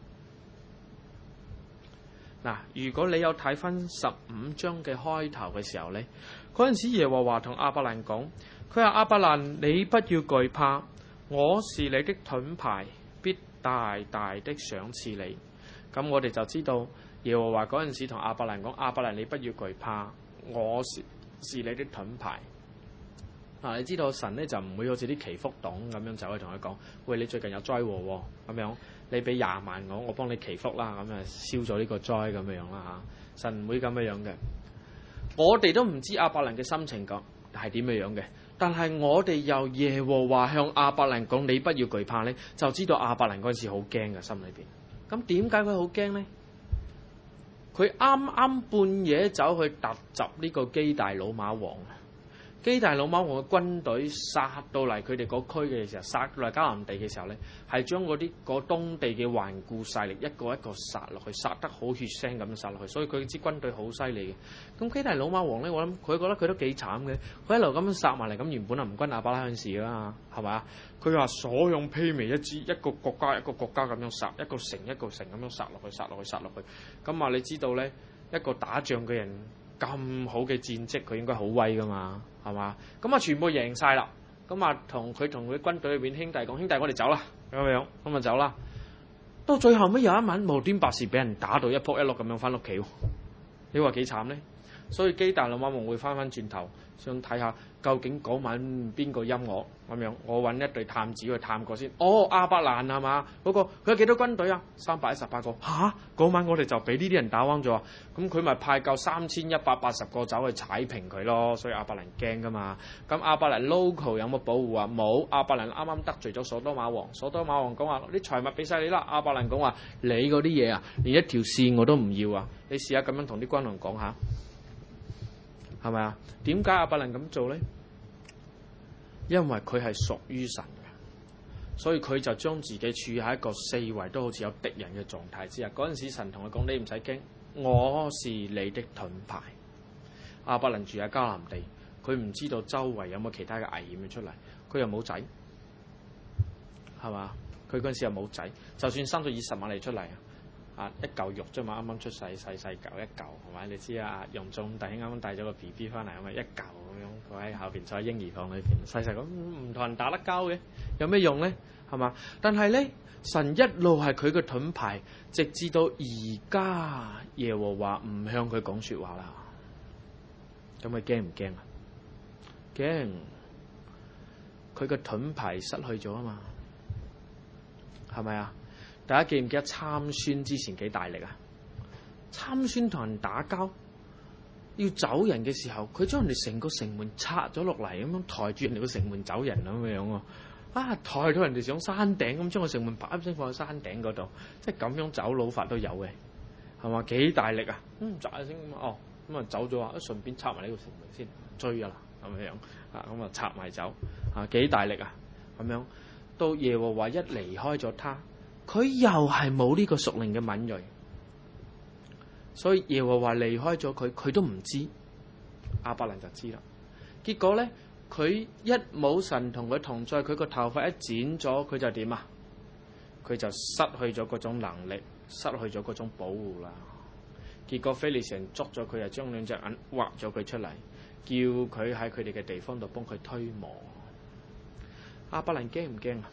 S1: 嗱，如果你有睇翻十五章嘅開頭嘅時候咧，嗰陣時耶和華同亞伯蘭講，佢話亞伯蘭，你不要懼怕，我是你的盾牌，必大大的賞賜你。咁我哋就知道耶和華嗰陣時同亞伯蘭講，亞伯蘭你不要懼怕，我是是你的盾牌。啊，你知道神咧就唔會好似啲祈福黨咁樣走去同佢講，喂，你最近有災禍喎，咁樣你俾廿萬我，我幫你祈福啦，咁啊消咗呢個災咁樣樣啦嚇。神唔會咁樣樣嘅。我哋都唔知亞伯蘭嘅心情講係點樣樣嘅，但係我哋由耶和華向亞伯蘭講你不要懼怕咧，就知道亞伯蘭嗰陣時好驚嘅心裏邊。咁點解佢好驚咧？佢啱啱半夜走去突襲呢個基大老馬王。基大老馬王嘅軍隊殺到嚟佢哋嗰區嘅時候，殺到嚟迦南地嘅時候咧，係將嗰啲嗰東地嘅頑固勢力一個一個殺落去，殺得好血腥咁樣殺落去，所以佢支軍隊好犀利嘅。咁基大老馬王咧，我諗佢覺得佢都幾慘嘅，佢一路咁樣殺埋嚟，咁原本係唔關亞伯拉罕事噶嘛，係咪？佢話所向披靡，一支一個國家一個國家咁樣殺，一個城一個城咁樣殺落去，殺落去，殺落去。咁啊，你知道咧，一個打仗嘅人咁好嘅戰績，佢應該好威噶嘛，係嘛？咁啊，全部贏晒啦。咁啊，同佢同佢軍隊裏邊兄弟講：兄弟，我哋走啦，咁樣，咁啊走啦。到最後尾有一晚無端白事俾人打到一仆一碌咁樣翻屋企，你話幾慘咧？所以基大老馬王會翻翻轉頭，想睇下究竟嗰晚邊個陰我咁樣。我揾一隊探子去探過先。哦，亞伯蘭係嘛？嗰、那個佢有幾多軍隊啊？三百一十八個。嚇！嗰晚我哋就俾呢啲人打彎咗。咁佢咪派夠三千一百八十個走去踩平佢咯。所以亞伯蘭驚噶嘛。咁亞伯蘭 local 有冇保護啊？冇。亞伯蘭啱啱得罪咗所多瑪王。所多瑪王講話啲財物俾晒你啦。亞伯蘭講話你嗰啲嘢啊，連一條線我都唔要啊！你試下咁樣同啲軍王講下。係咪啊？點解亞伯蘭咁做咧？因為佢係屬於神嘅，所以佢就將自己處喺一個四圍都好似有敵人嘅狀態之下。嗰陣時神同佢講：你唔使驚，我是你的盾牌。亞伯蘭住喺迦南地，佢唔知道周圍有冇其他嘅危險出嚟，佢又冇仔，係嘛？佢嗰陣時又冇仔，就算生咗以實瑪利出嚟。啊！一嚿肉啫嘛，啱啱出世，細細嚿一嚿，係咪？你知啊？容眾弟兄啱啱帶咗個 B B 翻嚟，咁啊一嚿咁樣，佢喺後邊坐喺嬰兒房裏邊，細細咁唔同人打得交嘅，有咩用咧？係嘛？但係咧，神一路係佢嘅盾牌，直至到而家耶和華唔向佢講説話啦。咁佢驚唔驚啊？驚！佢嘅盾牌失去咗啊嘛，係咪啊？大家記唔記得參孫之前幾大力啊？參孫同人打交，要走人嘅時候，佢將人哋成個城門拆咗落嚟，咁樣抬住人哋個城門走人咁樣喎。啊，抬到人哋上山頂，咁將個城門啪一聲放喺山頂嗰度，即係咁樣走佬法都有嘅，係嘛？幾大力啊？嗯，咋一聲咁哦，咁啊走咗啊，順便拆埋呢個城門先追啊啦，咁樣啊，咁啊拆埋走啊，幾大力啊？咁樣到耶和華一離開咗他。佢又係冇呢個屬靈嘅敏銳，所以耶和華離開咗佢，佢都唔知。亞伯蘭就知啦。結果咧，佢一冇神同佢同在，佢個頭髮一剪咗，佢就點啊？佢就失去咗嗰種能力，失去咗嗰種保護啦。結果非利士人捉咗佢，就將兩隻眼挖咗佢出嚟，叫佢喺佢哋嘅地方度幫佢推磨。亞伯蘭驚唔驚啊？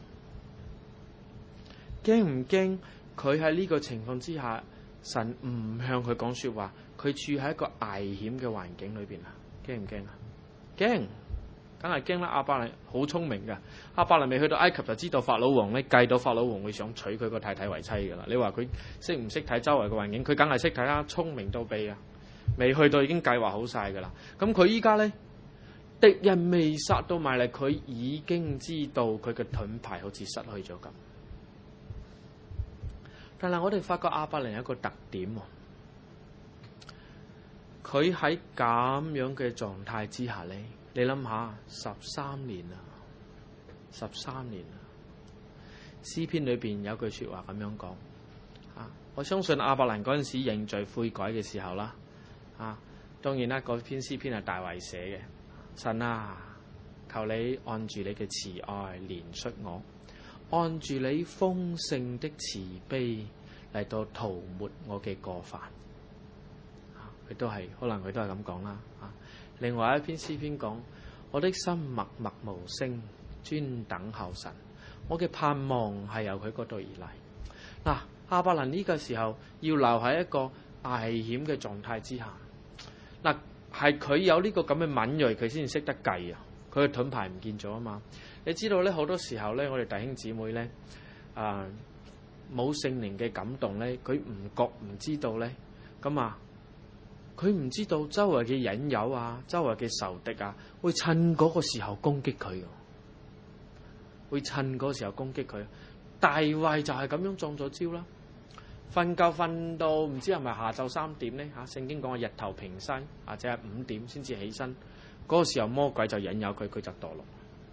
S1: 驚唔驚？佢喺呢個情況之下，神唔向佢講說話，佢處喺一個危險嘅環境裏邊啊！驚唔驚啊？驚，梗係驚啦！亞伯蘭好聰明噶，亞伯蘭未去到埃及就知道法老王咧，計到法老王會想娶佢個太太為妻噶啦。你話佢識唔識睇周圍嘅環境？佢梗係識睇啦，聰明到痹啊！未去到已經計劃好晒噶啦。咁佢依家咧，敵人未殺到埋嚟，佢已經知道佢嘅盾牌好似失去咗咁。但係我哋發覺亞伯蘭有一個特點，佢喺咁樣嘅狀態之下咧，你諗下，十三年啦，十三年啦， 詩篇裏邊有句説話咁樣講啊，我相信亞伯蘭嗰陣時認罪悔改嘅時候啦啊，當然啦，嗰篇詩篇係大衛寫嘅。神啊，求你按住你嘅慈愛憐恤我，按住你豐盛的慈悲嚟到塗抹我嘅過犯。佢、啊、都係可能佢都係咁講啦。啊，另外一篇詩篇講，我的心默默無聲，專等候神。我嘅盼望係由佢嗰度而嚟。嗱、啊，亞伯蘭呢個時候要留喺一個危險嘅狀態之下。嗱、啊，係佢有呢個咁嘅敏銳，佢先識得計啊！佢嘅盾牌唔見咗啊嘛！你知道咧，好多時候咧，我哋弟兄姊妹咧，啊冇聖靈嘅感動咧，佢唔覺唔知道咧，咁啊，佢唔知道周圍嘅引誘啊，周圍嘅仇敵啊，會趁嗰個時候攻擊佢。會趁嗰時候攻擊佢，大衛就係咁樣中咗招啦。瞓覺瞓到唔知係咪下晝三點咧嚇？聖經講係日頭平西，或者係五點先至起身。嗰、那個時候魔鬼就引誘佢，佢就墮落。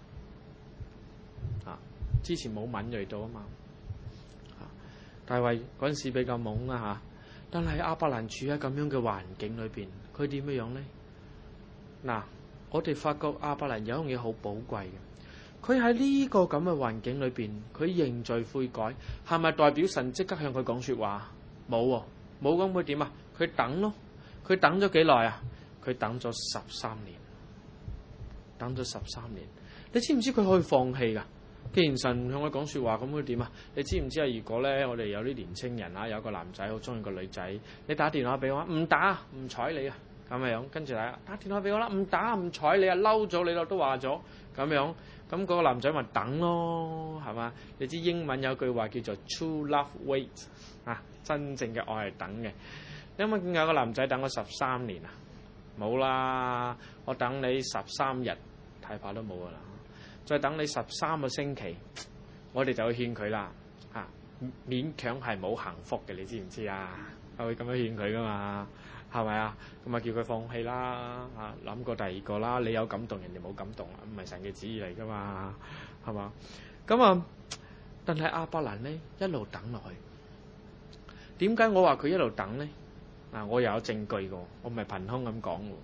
S1: 啊，之前冇敏鋭到啊嘛。啊，大衛嗰陣時比較懵啊嚇，但係亞伯蘭處喺咁樣嘅環境裏邊，佢點樣樣咧？嗱，我哋發覺亞伯蘭有一樣嘢好寶貴嘅。佢喺呢個咁嘅環境裏邊，佢認罪悔改，係咪代表神即刻向佢講說話？冇喎，冇咁會點啊？佢等咯，佢等咗幾耐啊？佢等咗十三年，等咗十三年。你知唔知佢可以放棄噶？既然神向佢講說話，咁會點啊？你知唔知啊？如果咧，我哋有啲年青人啊，有個男仔好中意個女仔，你打電話俾我，唔打唔睬你啊，咁樣，跟住嚟打電話俾我啦，唔打唔睬你啊，嬲咗你咯，都話咗咁樣。咁嗰個男仔咪等咯，係嘛？你知英文有句話叫做 true love wait 啊，真正嘅愛係等嘅。你有冇見有個男仔等咗十三年啊？冇啦，我等你十三日，睇怕都冇噶啦。再等你十三個星期，我哋就去勸佢啦。啊，勉強係冇幸福嘅，你知唔知啊？我會咁樣勸佢噶嘛？係咪啊？咁啊叫佢放棄啦，啊諗過第二個啦。你有感動，人哋冇感動，唔係神嘅旨意嚟噶嘛？係嘛？咁啊，但係亞伯蘭呢一路等落去。點解我話佢一路等呢？啊，我又有證據噶，我唔係憑空咁講噶。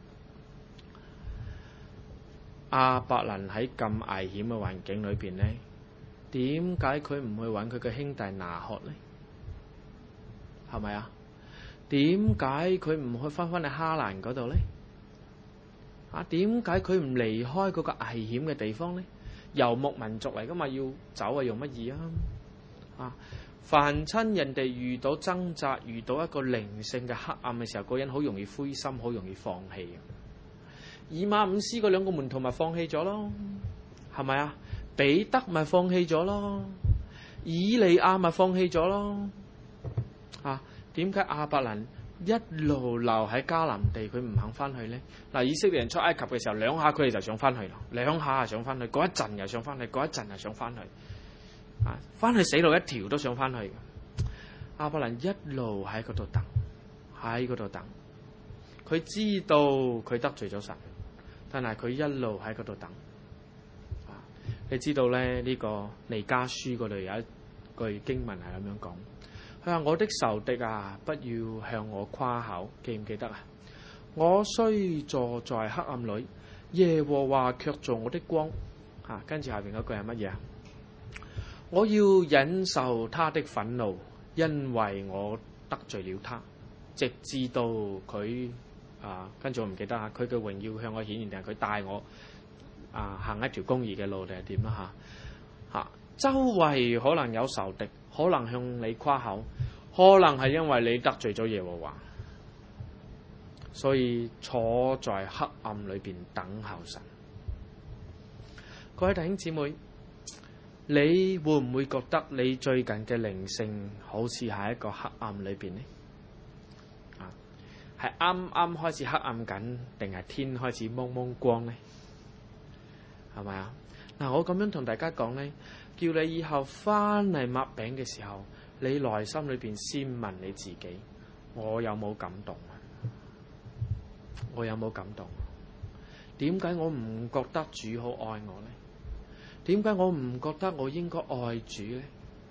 S1: 亞伯蘭喺咁危險嘅環境裏邊呢，點解佢唔去揾佢嘅兄弟拿鶴呢？係咪啊？點解佢唔去翻返去哈蘭嗰度咧？啊，點解佢唔離開嗰個危險嘅地方咧？遊牧民族嚟噶嘛，要走啊，用乜嘢啊？啊，凡親人哋遇到掙扎，遇到一個靈性嘅黑暗嘅時候，個人好容易灰心，好容易放棄。以馬忤斯嗰兩個門徒咪放棄咗咯，係咪啊？彼得咪放棄咗咯，以利亞咪放棄咗咯，啊？點解亞伯蘭一路留喺迦南地，佢唔肯翻去呢？嗱，以色列人出埃及嘅時候，兩下佢哋就想翻去啦，兩下就想翻去，嗰一陣又想翻去，嗰一陣又想翻去，啊，翻去死路一條都想翻去。亞伯蘭一路喺嗰度等，喺嗰度等，佢知道佢得罪咗神，但係佢一路喺嗰度等。啊，你知道咧，呢個彌迦書嗰度有一句經文係咁樣講。佢話：我的仇敵啊，不要向我誇口，記唔記得啊？我雖坐在黑暗裏，耶和華卻做我的光。嚇、啊，跟住下邊嗰句係乜嘢啊？我要忍受他的憤怒，因為我得罪了他，直至到佢啊，跟住我唔記得啊，佢嘅榮耀向我顯現，定係佢帶我啊行一條公義嘅路，定係點啦？嚇嚇，周圍可能有仇敵。可能向你誇口，可能係因為你得罪咗耶和華，所以坐在黑暗裏邊等候神。各位弟兄姊妹，你會唔會覺得你最近嘅靈性好似喺一個黑暗裏邊呢？啊，係啱啱開始黑暗緊，定係天開始蒙蒙光呢？係咪啊？嗱，我咁樣同大家講呢，叫你以後翻嚟擘餅嘅時候，你內心裏邊先問你自己：我有冇感動啊？我有冇感動？點解我唔覺得主好愛我呢？點解我唔覺得我應該愛主呢？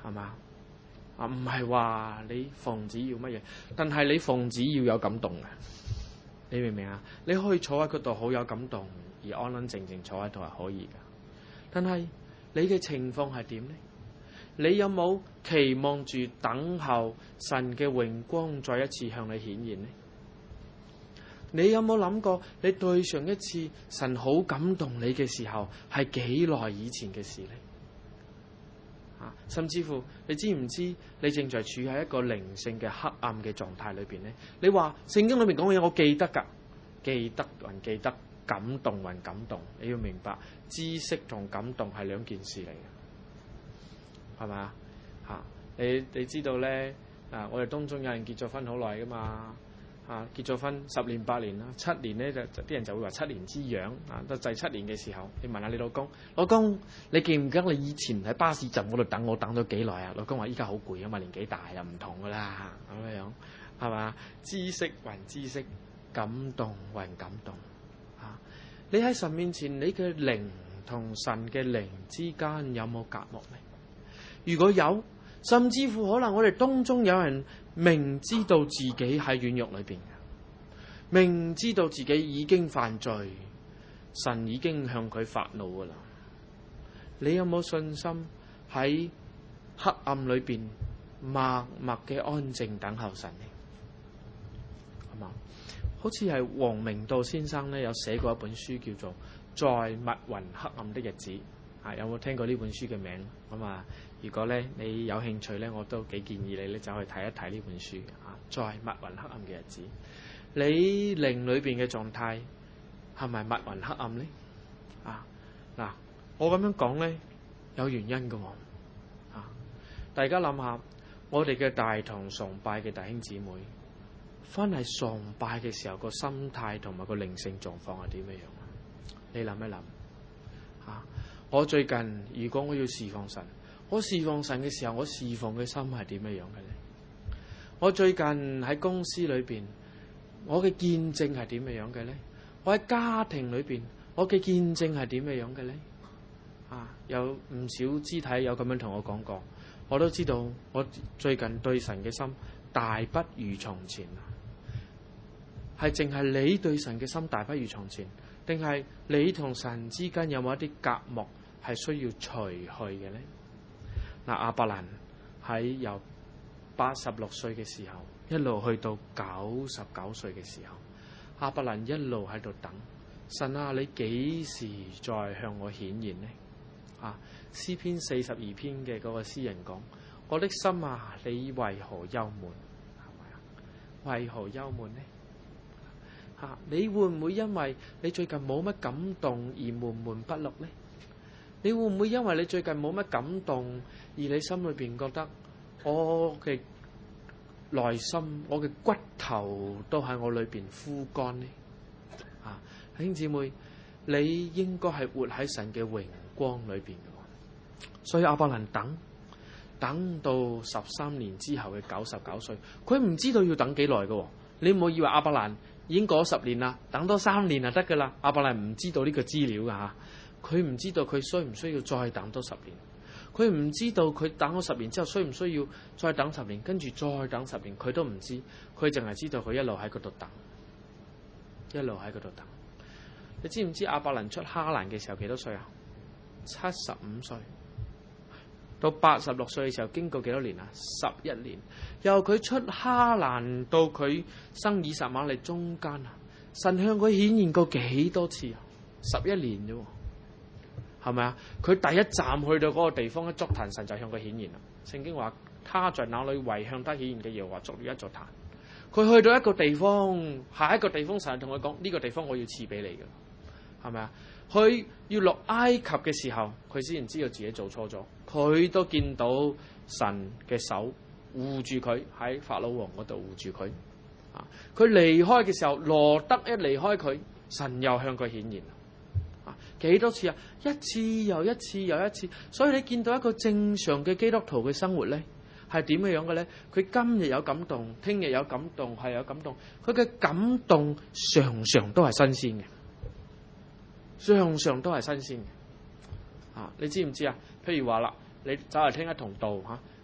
S1: 係嘛？啊，唔係話你奉旨要乜嘢，但係你奉旨要有感動嘅，你明唔明啊？你可以坐喺嗰度好有感動，而安安靜靜坐喺度係可以㗎。但係你嘅情況係點呢？你有冇期望住等候神嘅榮光再一次向你顯現呢？你有冇諗過，你對上一次神好感動你嘅時候係幾耐以前嘅事呢？啊，甚至乎你知唔知你正在處喺一個靈性嘅黑暗嘅狀態裏邊呢？你話聖經裏面講嘅嘢我記得㗎，記得還記得，感動還感動。你要明白，知識同感動係兩件事嚟嘅，係咪啊？嚇，你你知道咧啊？我哋當中有人結咗婚好耐㗎嘛。啊！結咗婚十年八年啦，七年咧就啲人就會話七年之癢啊！到第七年嘅時候，你問下你老公，老公你記唔記得你以前喺巴士站嗰度等我等咗幾耐啊？老公話依家好攰啊嘛，年紀大又唔同噶啦，咁樣係嘛？知識還知識，感動還感動啊！你喺神面前，你嘅靈同神嘅靈之間有冇隔膜呢？如果有，甚至乎可能我哋當中有人明知道自己喺軟弱裏邊嘅，明知道自己已經犯罪，神已經向佢發怒噶啦。你有冇信心喺黑暗裏邊默默嘅安靜等候神呢？係嘛？好似係黃明道先生咧有寫過一本書叫做《在密雲黑暗的日子》。啊，有冇聽過呢本書嘅名？咁啊，如果咧你有興趣咧，我都幾建議你咧走去睇一睇呢本書啊。在密雲黑暗嘅日子，你靈裏邊嘅狀態係咪密雲黑暗呢？啊，嗱，我咁樣講咧有原因嘅喎。啊，大家諗下，我哋嘅大堂崇拜嘅弟兄姊妹，翻嚟崇拜嘅時候個心態同埋個靈性狀況係點樣樣啊？你諗一諗啊！我最近如果我要侍奉神，我侍奉神嘅時候，我侍奉嘅心係點樣樣嘅咧？我最近喺公司裏邊，我嘅見證係點樣樣嘅咧？我喺家庭裏邊，我嘅見證係點樣樣嘅咧？啊，有唔少肢體有咁樣同我講過，我都知道我最近對神嘅心大不如從前啊！係淨係你對神嘅心大不如從前，定係你同神之間有冇一啲隔膜係需要除去嘅咧？嗱，亞伯蘭喺由八十六歲嘅時候一路去到九十九歲嘅時候，亞伯蘭一路喺度等神啊！你幾時再向我顯現呢？啊，詩篇四十二篇嘅嗰個詩人講：我的心啊，你為何憂悶？係咪啊？為何憂悶呢？啊，你會唔會因為你最近冇乜感動而悶悶不樂呢？你會唔會因為你最近冇乜感動而你心裏邊覺得我嘅內心、我嘅骨頭都喺我裏邊枯乾呢？啊，弟兄姊妹，你應該係活喺神嘅榮光裏邊嘅，所以亞伯蘭等等到十三年之後嘅九十九歲，佢唔知道要等幾耐嘅。你唔好以為亞伯蘭已經過咗十年啦，等多三年就得噶啦。亞伯蘭唔知道呢個資料噶吓。佢唔知道佢需唔需要再等多十年，佢唔知道佢等咗十年之後需唔需要再等十年，跟住再等十年，佢都唔知，佢淨係知道佢一路喺嗰度等，一路喺嗰度等。你知唔知亞伯蘭出哈蘭嘅時候幾多歲啊？七十五歲，到八十六歲嘅時候經過幾多年啊？十一年。由佢出哈蘭到佢生以撒瑪利中間啊，神向佢顯現過幾多次啊？十一年啫。係咪啊？佢第一站去到嗰個地方，一築壇，神就向佢顯現啦。聖經話，他在那裏為向他顯現嘅耶和華築了一座壇。佢去到一個地方，下一個地方，神同佢講：呢個地方我要賜俾你嘅，係咪啊？佢要落埃及嘅時候，佢先知道自己做錯咗。佢都見到神嘅手護住佢喺法老王嗰度護住佢。啊！佢離開嘅時候，羅得一離開佢，神又向佢顯現。幾多次啊？一次又一次又一次，所以你見到一個正常嘅基督徒嘅生活咧，係點樣樣嘅咧？佢今日有感動，聽日有感動，係有感動。佢嘅感動常常都係新鮮嘅，常常都係新鮮嘅。啊，你知唔知啊？譬如話啦，你走嚟聽一堂道嚇，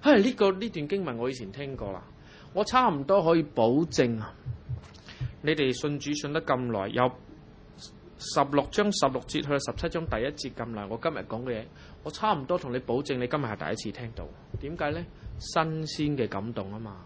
S1: 唉，呢個呢段經文我以前聽過啦，我差唔多可以保證啊，你哋信主信得咁耐，由十六章十六節去到十七章第一節咁耐，我今日講嘅嘢，我差唔多同你保證，你今日係第一次聽到。點解呢？新鮮嘅感動啊嘛，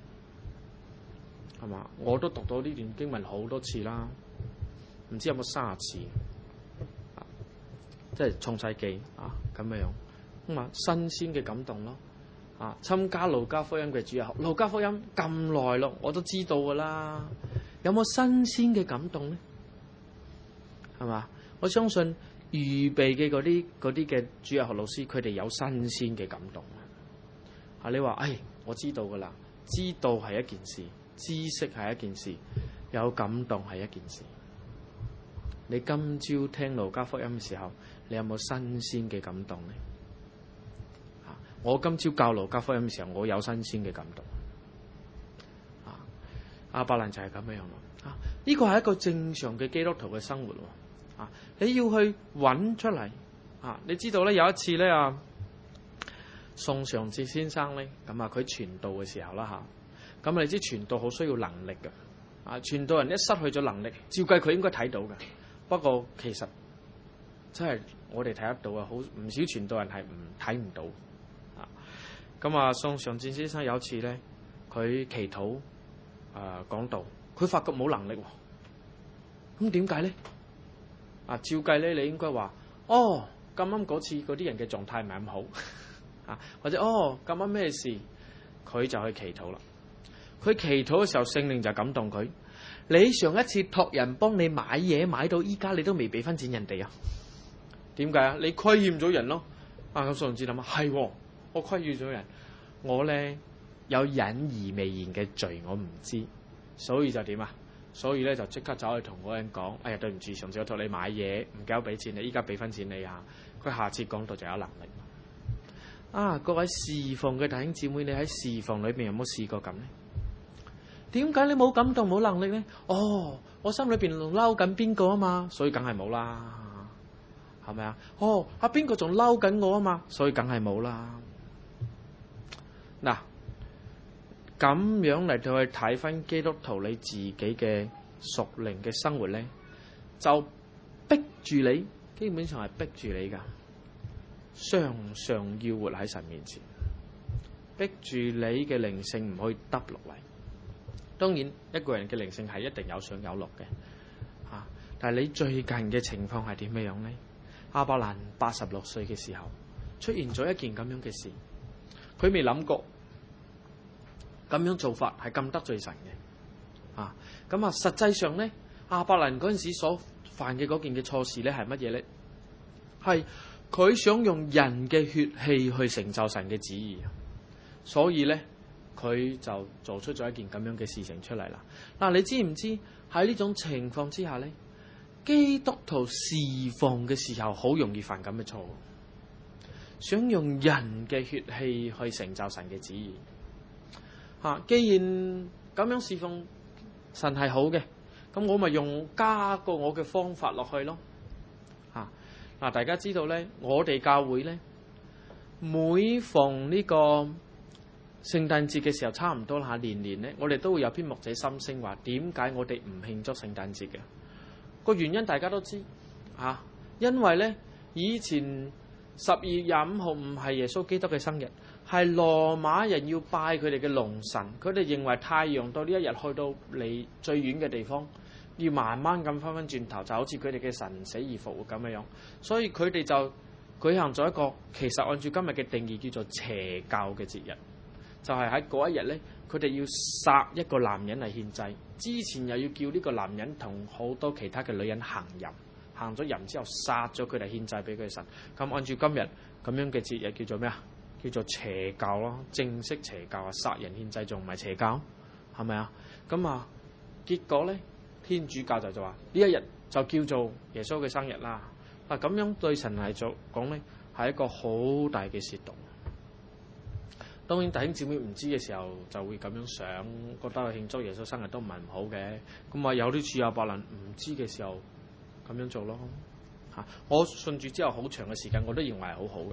S1: 係嘛？我都讀到呢段經文好多次啦，唔知有冇三十次，啊、即係創世記啊咁樣咁啊，新鮮嘅感動咯。啊，參加路加福音嘅主日學，路加福音咁耐咯，我都知道噶啦，有冇新鮮嘅感動呢？係嘛？我相信預備嘅嗰啲嗰啲嘅主日學老師，佢哋有新鮮嘅感動啊！你話，唉，我知道噶啦，知道係一件事，知識係一件事，有感動係一件事。你今朝聽路加福音嘅時候，你有冇新鮮嘅感動呢？啊！我今朝教路加福音嘅時候，我有新鮮嘅感動。啊！亞伯蘭就係咁樣咯。啊！呢個係一個正常嘅基督徒嘅生活。啊！你要去揾出嚟。啊！你知道咧，有一次咧啊，宋尚節先生咧，咁啊佢傳道嘅時候啦嚇，咁、啊、你知傳道好需要能力嘅。啊！傳道人一失去咗能力，照計佢應該睇到嘅。不過其實真係我哋睇得到啊，好唔少傳道人係唔睇唔到。啊！咁啊，宋尚節先生有一次咧，佢祈禱啊講道，佢發覺冇能力喎。咁點解咧？啊，照計咧，你應該話，哦，咁啱嗰次嗰啲人嘅狀態唔係咁好，啊，或者哦，咁啱咩事，佢就去祈禱啦。佢祈禱嘅時候，聖靈就感動佢。你上一次託人幫你買嘢，買到依家你都未俾翻錢人哋啊？點解啊？你虧欠咗人咯。啊，咁上次諗啊，係、哦，我虧欠咗人，我咧有隱而未言嘅罪，我唔知，所以就點啊？所以咧就即刻走去同嗰人講，哎呀，對唔住，上次我託你買嘢唔夠俾錢你，依家俾翻錢你啊！佢下次講道就有能力。啊，各位侍奉嘅弟兄姊妹，你喺侍奉裏邊有冇試過咁呢？點解你冇感動冇能力呢？哦，我心裏邊仲嬲緊邊個啊嘛，所以梗係冇啦，係咪啊？哦，阿邊個仲嬲緊我啊嘛，所以梗係冇啦。嗱。咁樣嚟到去睇翻基督徒你自己嘅屬靈嘅生活咧，就逼住你，基本上係逼住你噶，常常要活喺神面前，逼住你嘅靈性唔可以耷落嚟。當然，一個人嘅靈性係一定有上有落嘅，吓、啊。但係你最近嘅情況係點樣樣咧？亞伯蘭八十六歲嘅時候，出現咗一件咁樣嘅事，佢未諗過。咁樣做法係咁得罪神嘅，啊！咁啊，實際上咧，亞伯蘭嗰陣時所犯嘅嗰件嘅錯事咧，係乜嘢咧？係佢想用人嘅血氣去成就神嘅旨意，所以咧，佢就做出咗一件咁樣嘅事情出嚟啦。嗱、啊，你知唔知喺呢種情況之下咧，基督徒侍奉嘅時候好容易犯咁嘅錯，想用人嘅血氣去成就神嘅旨意。啊！既然咁樣侍奉神係好嘅，咁我咪用加個我嘅方法落去咯。啊！嗱，大家知道咧，我哋教會咧，每逢呢個聖誕節嘅時候，差唔多啦，年年咧，我哋都會有篇牧者心聲話，點解我哋唔慶祝聖誕節嘅？個原因大家都知，啊，因為咧以前十二月廿五號唔係耶穌基督嘅生日。係羅馬人要拜佢哋嘅龍神，佢哋認為太陽到呢一日去到離最遠嘅地方，要慢慢咁翻翻轉頭，就好似佢哋嘅神死而復活咁樣樣，所以佢哋就舉行咗一個其實按照今日嘅定義叫做邪教嘅節日，就係喺嗰一日咧，佢哋要殺一個男人嚟獻祭，之前又要叫呢個男人同好多其他嘅女人行淫，行咗淫之後殺咗佢哋獻祭俾佢神。咁按照今日咁樣嘅節日叫做咩啊？叫做邪教咯，正式邪教啊！殺人獻祭仲唔係邪教？係咪啊？咁啊，結果咧，天主教就就話呢一日就叫做耶穌嘅生日啦。啊，咁樣對神嚟做講咧，係一個好大嘅褻瀆。當然弟兄姊妹唔知嘅時候就會咁樣想，覺得慶祝耶穌生日都唔係唔好嘅。咁啊，有啲似亞伯蘭唔知嘅時候咁樣做咯。嚇、啊，我信主之後好長嘅時間，我都認為係好好嘅。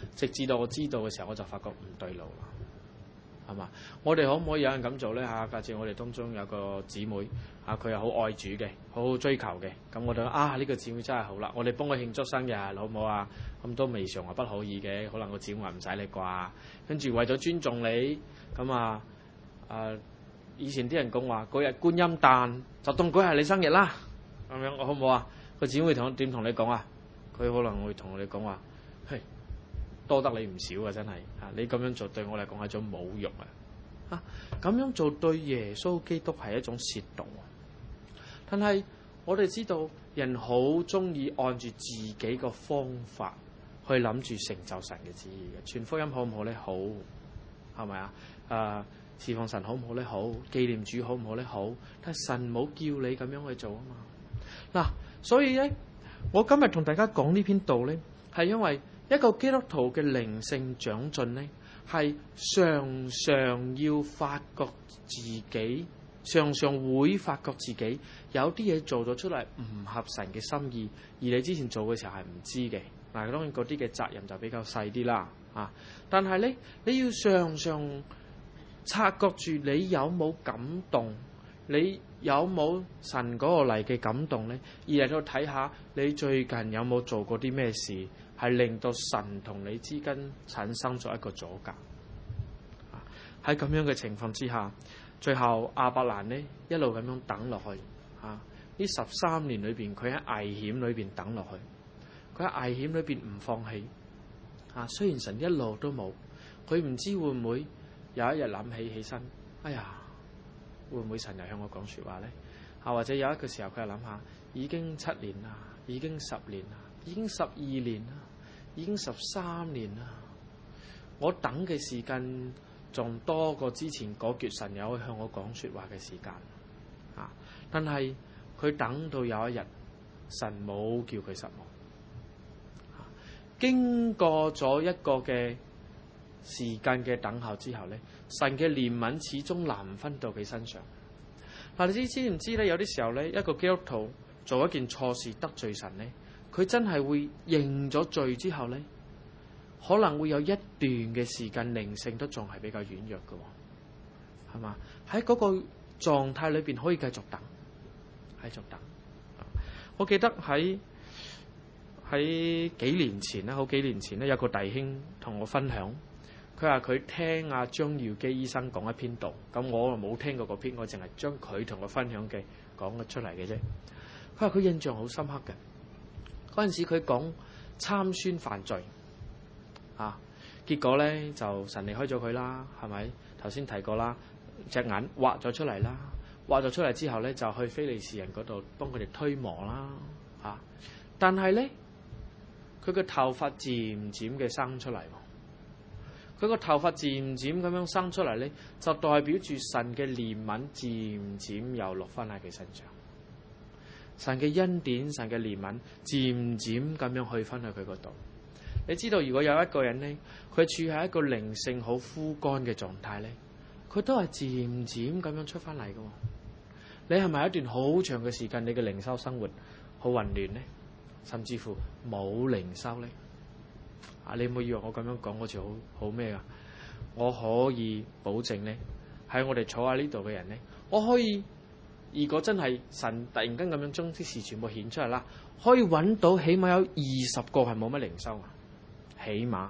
S1: 直至到我知道嘅時候，我就發覺唔對路啦。係嘛？我哋可唔可以有人咁做咧？嚇，假設我哋當中有個姊妹嚇，佢又好愛主嘅，好好追求嘅。咁我哋啊，呢、這個姊妹真係好啦，我哋幫佢慶祝生日，好唔好啊？咁都未嘗話不可以嘅。可能個姊妹話唔使你啩。跟住為咗尊重你，咁啊啊，以前啲人講話嗰日觀音誕，就當嗰日你生日啦。咁樣我好唔好啊？個姊妹同點同你講啊？佢可能會同你講話，嘿。多得你唔少啊！真係啊，你咁樣做對我嚟講係一種侮辱啊！啊，咁樣做對耶穌基督係一種褻瀆。但係我哋知道人好中意按住自己個方法去諗住成就神嘅旨意嘅。傳福音好唔好咧？好，係咪啊？誒，侍奉神好唔好咧？好，紀念主好唔好咧？好，但係神冇叫你咁樣去做啊嘛。嗱，所以咧，我今日同大家講呢篇道咧，係因為一個基督徒嘅靈性長進呢，係常常要發覺自己，常常會發覺自己有啲嘢做咗出嚟唔合神嘅心意，而你之前做嘅時候係唔知嘅。嗱，當然嗰啲嘅責任就比較細啲啦，啊！但係呢，你要常常察覺住你有冇感動，你有冇神嗰個嚟嘅感動呢？而嚟到睇下你最近有冇做過啲咩事，係令到神同你之間產生咗一個阻隔。喺咁樣嘅情況之下，最後亞伯蘭呢一路咁樣等落去。啊，呢十三年裏邊，佢喺危險裏邊等落去，佢喺危險裏邊唔放棄。啊，雖然神一路都冇，佢唔知會唔會有一日諗起起身，哎呀，會唔會神又向我講說話呢？啊，或者有一個時候佢又諗下，已經七年啦，已經十年啦，已經十二年啦，已經十三年啦，我等嘅時間仲多過之前嗰橛神有向我講說話嘅時間。啊，但係佢等到有一日，神冇叫佢失望。啊，經過咗一個嘅時間嘅等候之後咧，神嘅憐憫始終難分到佢身上。嗱，你知知唔知咧？有啲時候咧，一個基督徒做一件錯事得罪神咧，佢真係會認咗罪之後咧，可能會有一段嘅時間靈性都仲係比較軟弱嘅，係嘛？喺嗰個狀態裏邊可以繼續等，繼續等。我記得喺喺幾年前咧，好幾年前咧，有個弟兄同我分享。佢話佢聽阿張耀基醫生講一篇道，咁我啊冇聽過嗰篇，我淨係將佢同我分享嘅講咗出嚟嘅啫。佢話佢印象好深刻嘅，嗰陣時佢講參孫犯罪啊，結果咧就神離開咗佢啦，係咪？頭先提過啦，隻眼挖咗出嚟啦，挖咗出嚟之後咧就去非利士人嗰度幫佢哋推磨啦，啊！但係咧佢個頭髮漸漸嘅生出嚟。佢個頭髮漸漸咁樣生出嚟咧，就代表住神嘅憐憫漸漸又落翻喺佢身上，神嘅恩典、神嘅憐憫漸漸咁樣去翻去佢嗰度。你知道，如果有一個人咧，佢處喺一個靈性好枯乾嘅狀態咧，佢都係漸漸咁樣出翻嚟嘅。你係咪一段好長嘅時間，你嘅靈修生活好混亂咧，甚至乎冇靈修咧？啊！你唔好以為我咁樣講好似好好咩啊？我可以保證咧，喺我哋坐喺呢度嘅人咧，我可以，如果真係神突然間咁樣將啲事全部顯出嚟啦，可以揾到起碼有二十個係冇乜靈修啊！起碼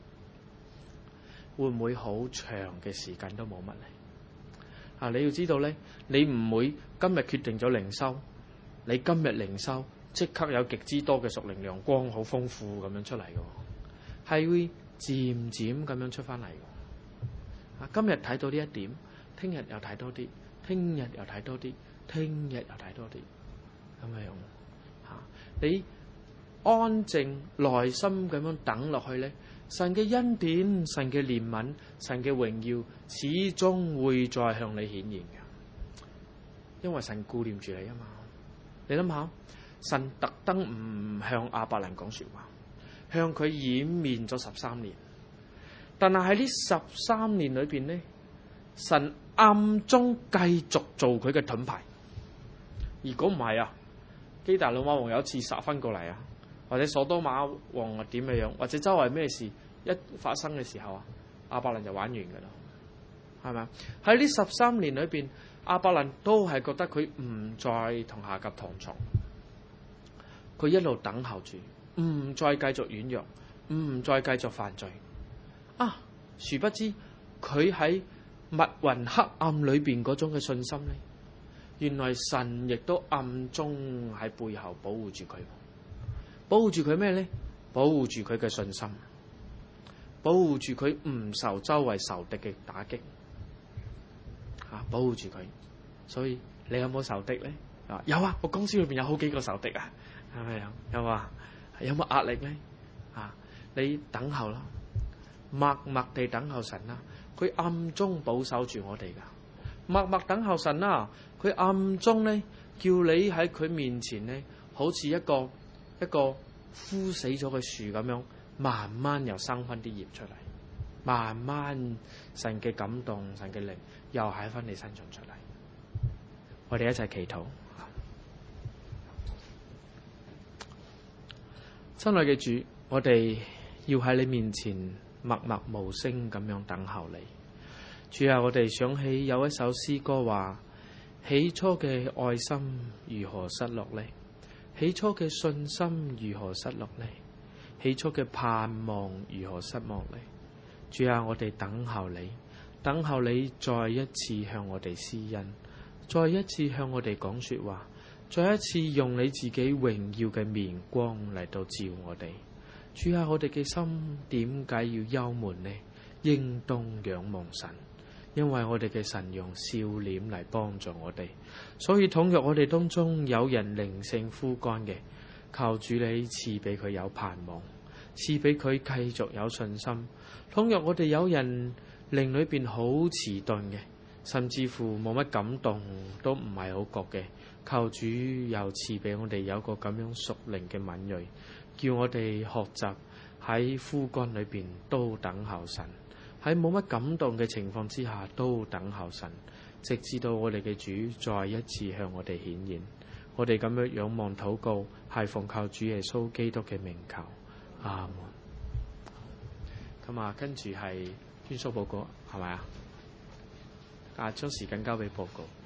S1: 會唔會好長嘅時間都冇乜咧？啊！你要知道咧，你唔會今日決定咗靈修，你今日靈修即刻有極之多嘅屬靈亮光，好豐富咁樣出嚟嘅。係會漸漸咁樣出翻嚟嘅。啊，今日睇到呢一點，聽日又睇多啲，聽日又睇多啲，聽日又睇多啲，咁樣吓。你安靜耐心咁樣等落去咧，神嘅恩典、神嘅憐憫、神嘅榮耀，始終會再向你顯現嘅。因為神顧念住你啊嘛。你諗下，神特登唔向亞伯蘭講說話，向佢掩面咗十三年，但係喺呢十三年裏邊呢，神暗中繼續做佢嘅盾牌。如果唔係啊，基大老馬王有一次殺翻過嚟啊，或者所多瑪王啊點嘅樣，或者周圍咩事， 一發生嘅時候啊，亞伯蘭就玩完㗎啦，係咪？喺呢十三年裏邊，亞伯蘭都係覺得佢唔再同夏甲同床，佢一路等候住，唔再繼續軟弱，唔再繼續犯罪。啊，殊不知佢喺密雲黑暗裏邊嗰種嘅信心呢，原來神亦都暗中喺背後保護住佢，保護住佢咩呢？保護住佢嘅信心，保護住佢唔受周圍仇敵嘅打擊，啊，保護住佢。所以你有冇仇敵呢？啊，有啊！我公司裏邊有好幾個仇敵啊，係咪啊？有啊？有冇壓力呢？啊，你等候啦，默默地等候神啦，佢暗中保守住我哋噶，默默等候神啦，佢暗中呢，叫你喺佢面前呢，好似一個一個枯死咗嘅樹咁樣，慢慢又生翻啲葉出嚟，慢慢神嘅感動、神嘅靈又喺翻你身上出嚟。我哋一齊祈禱。親愛嘅主，我哋要喺你面前默默無聲咁樣等候你。主啊，我哋想起有一首詩歌話：起初嘅愛心如何失落呢？起初嘅信心如何失落呢？起初嘅盼望如何失望呢？主啊，我哋等候你，等候你再一次向我哋施恩，再一次向我哋講說話，再一次用你自己榮耀嘅面光嚟到照我哋。主啊，我哋嘅心點解要憂悶呢？應當仰望神，因為我哋嘅神用笑臉嚟幫助我哋。所以倘若我哋當中有人靈性枯乾嘅，求主你賜俾佢有盼望，賜俾佢繼續有信心。倘若我哋有人靈裏邊好遲鈍嘅，甚至乎冇乜感動，都唔係好覺嘅，求主又賜俾我哋有個咁樣屬靈嘅敏銳，叫我哋學習喺枯乾裏邊都等候神，喺冇乜感動嘅情況之下都等候神，直至到我哋嘅主再一次向我哋顯現。我哋咁樣仰望禱告，係奉靠主耶穌基督嘅名求，阿門。咁啊，跟住係宣書報告，係咪啊？啊，將時間交俾報告。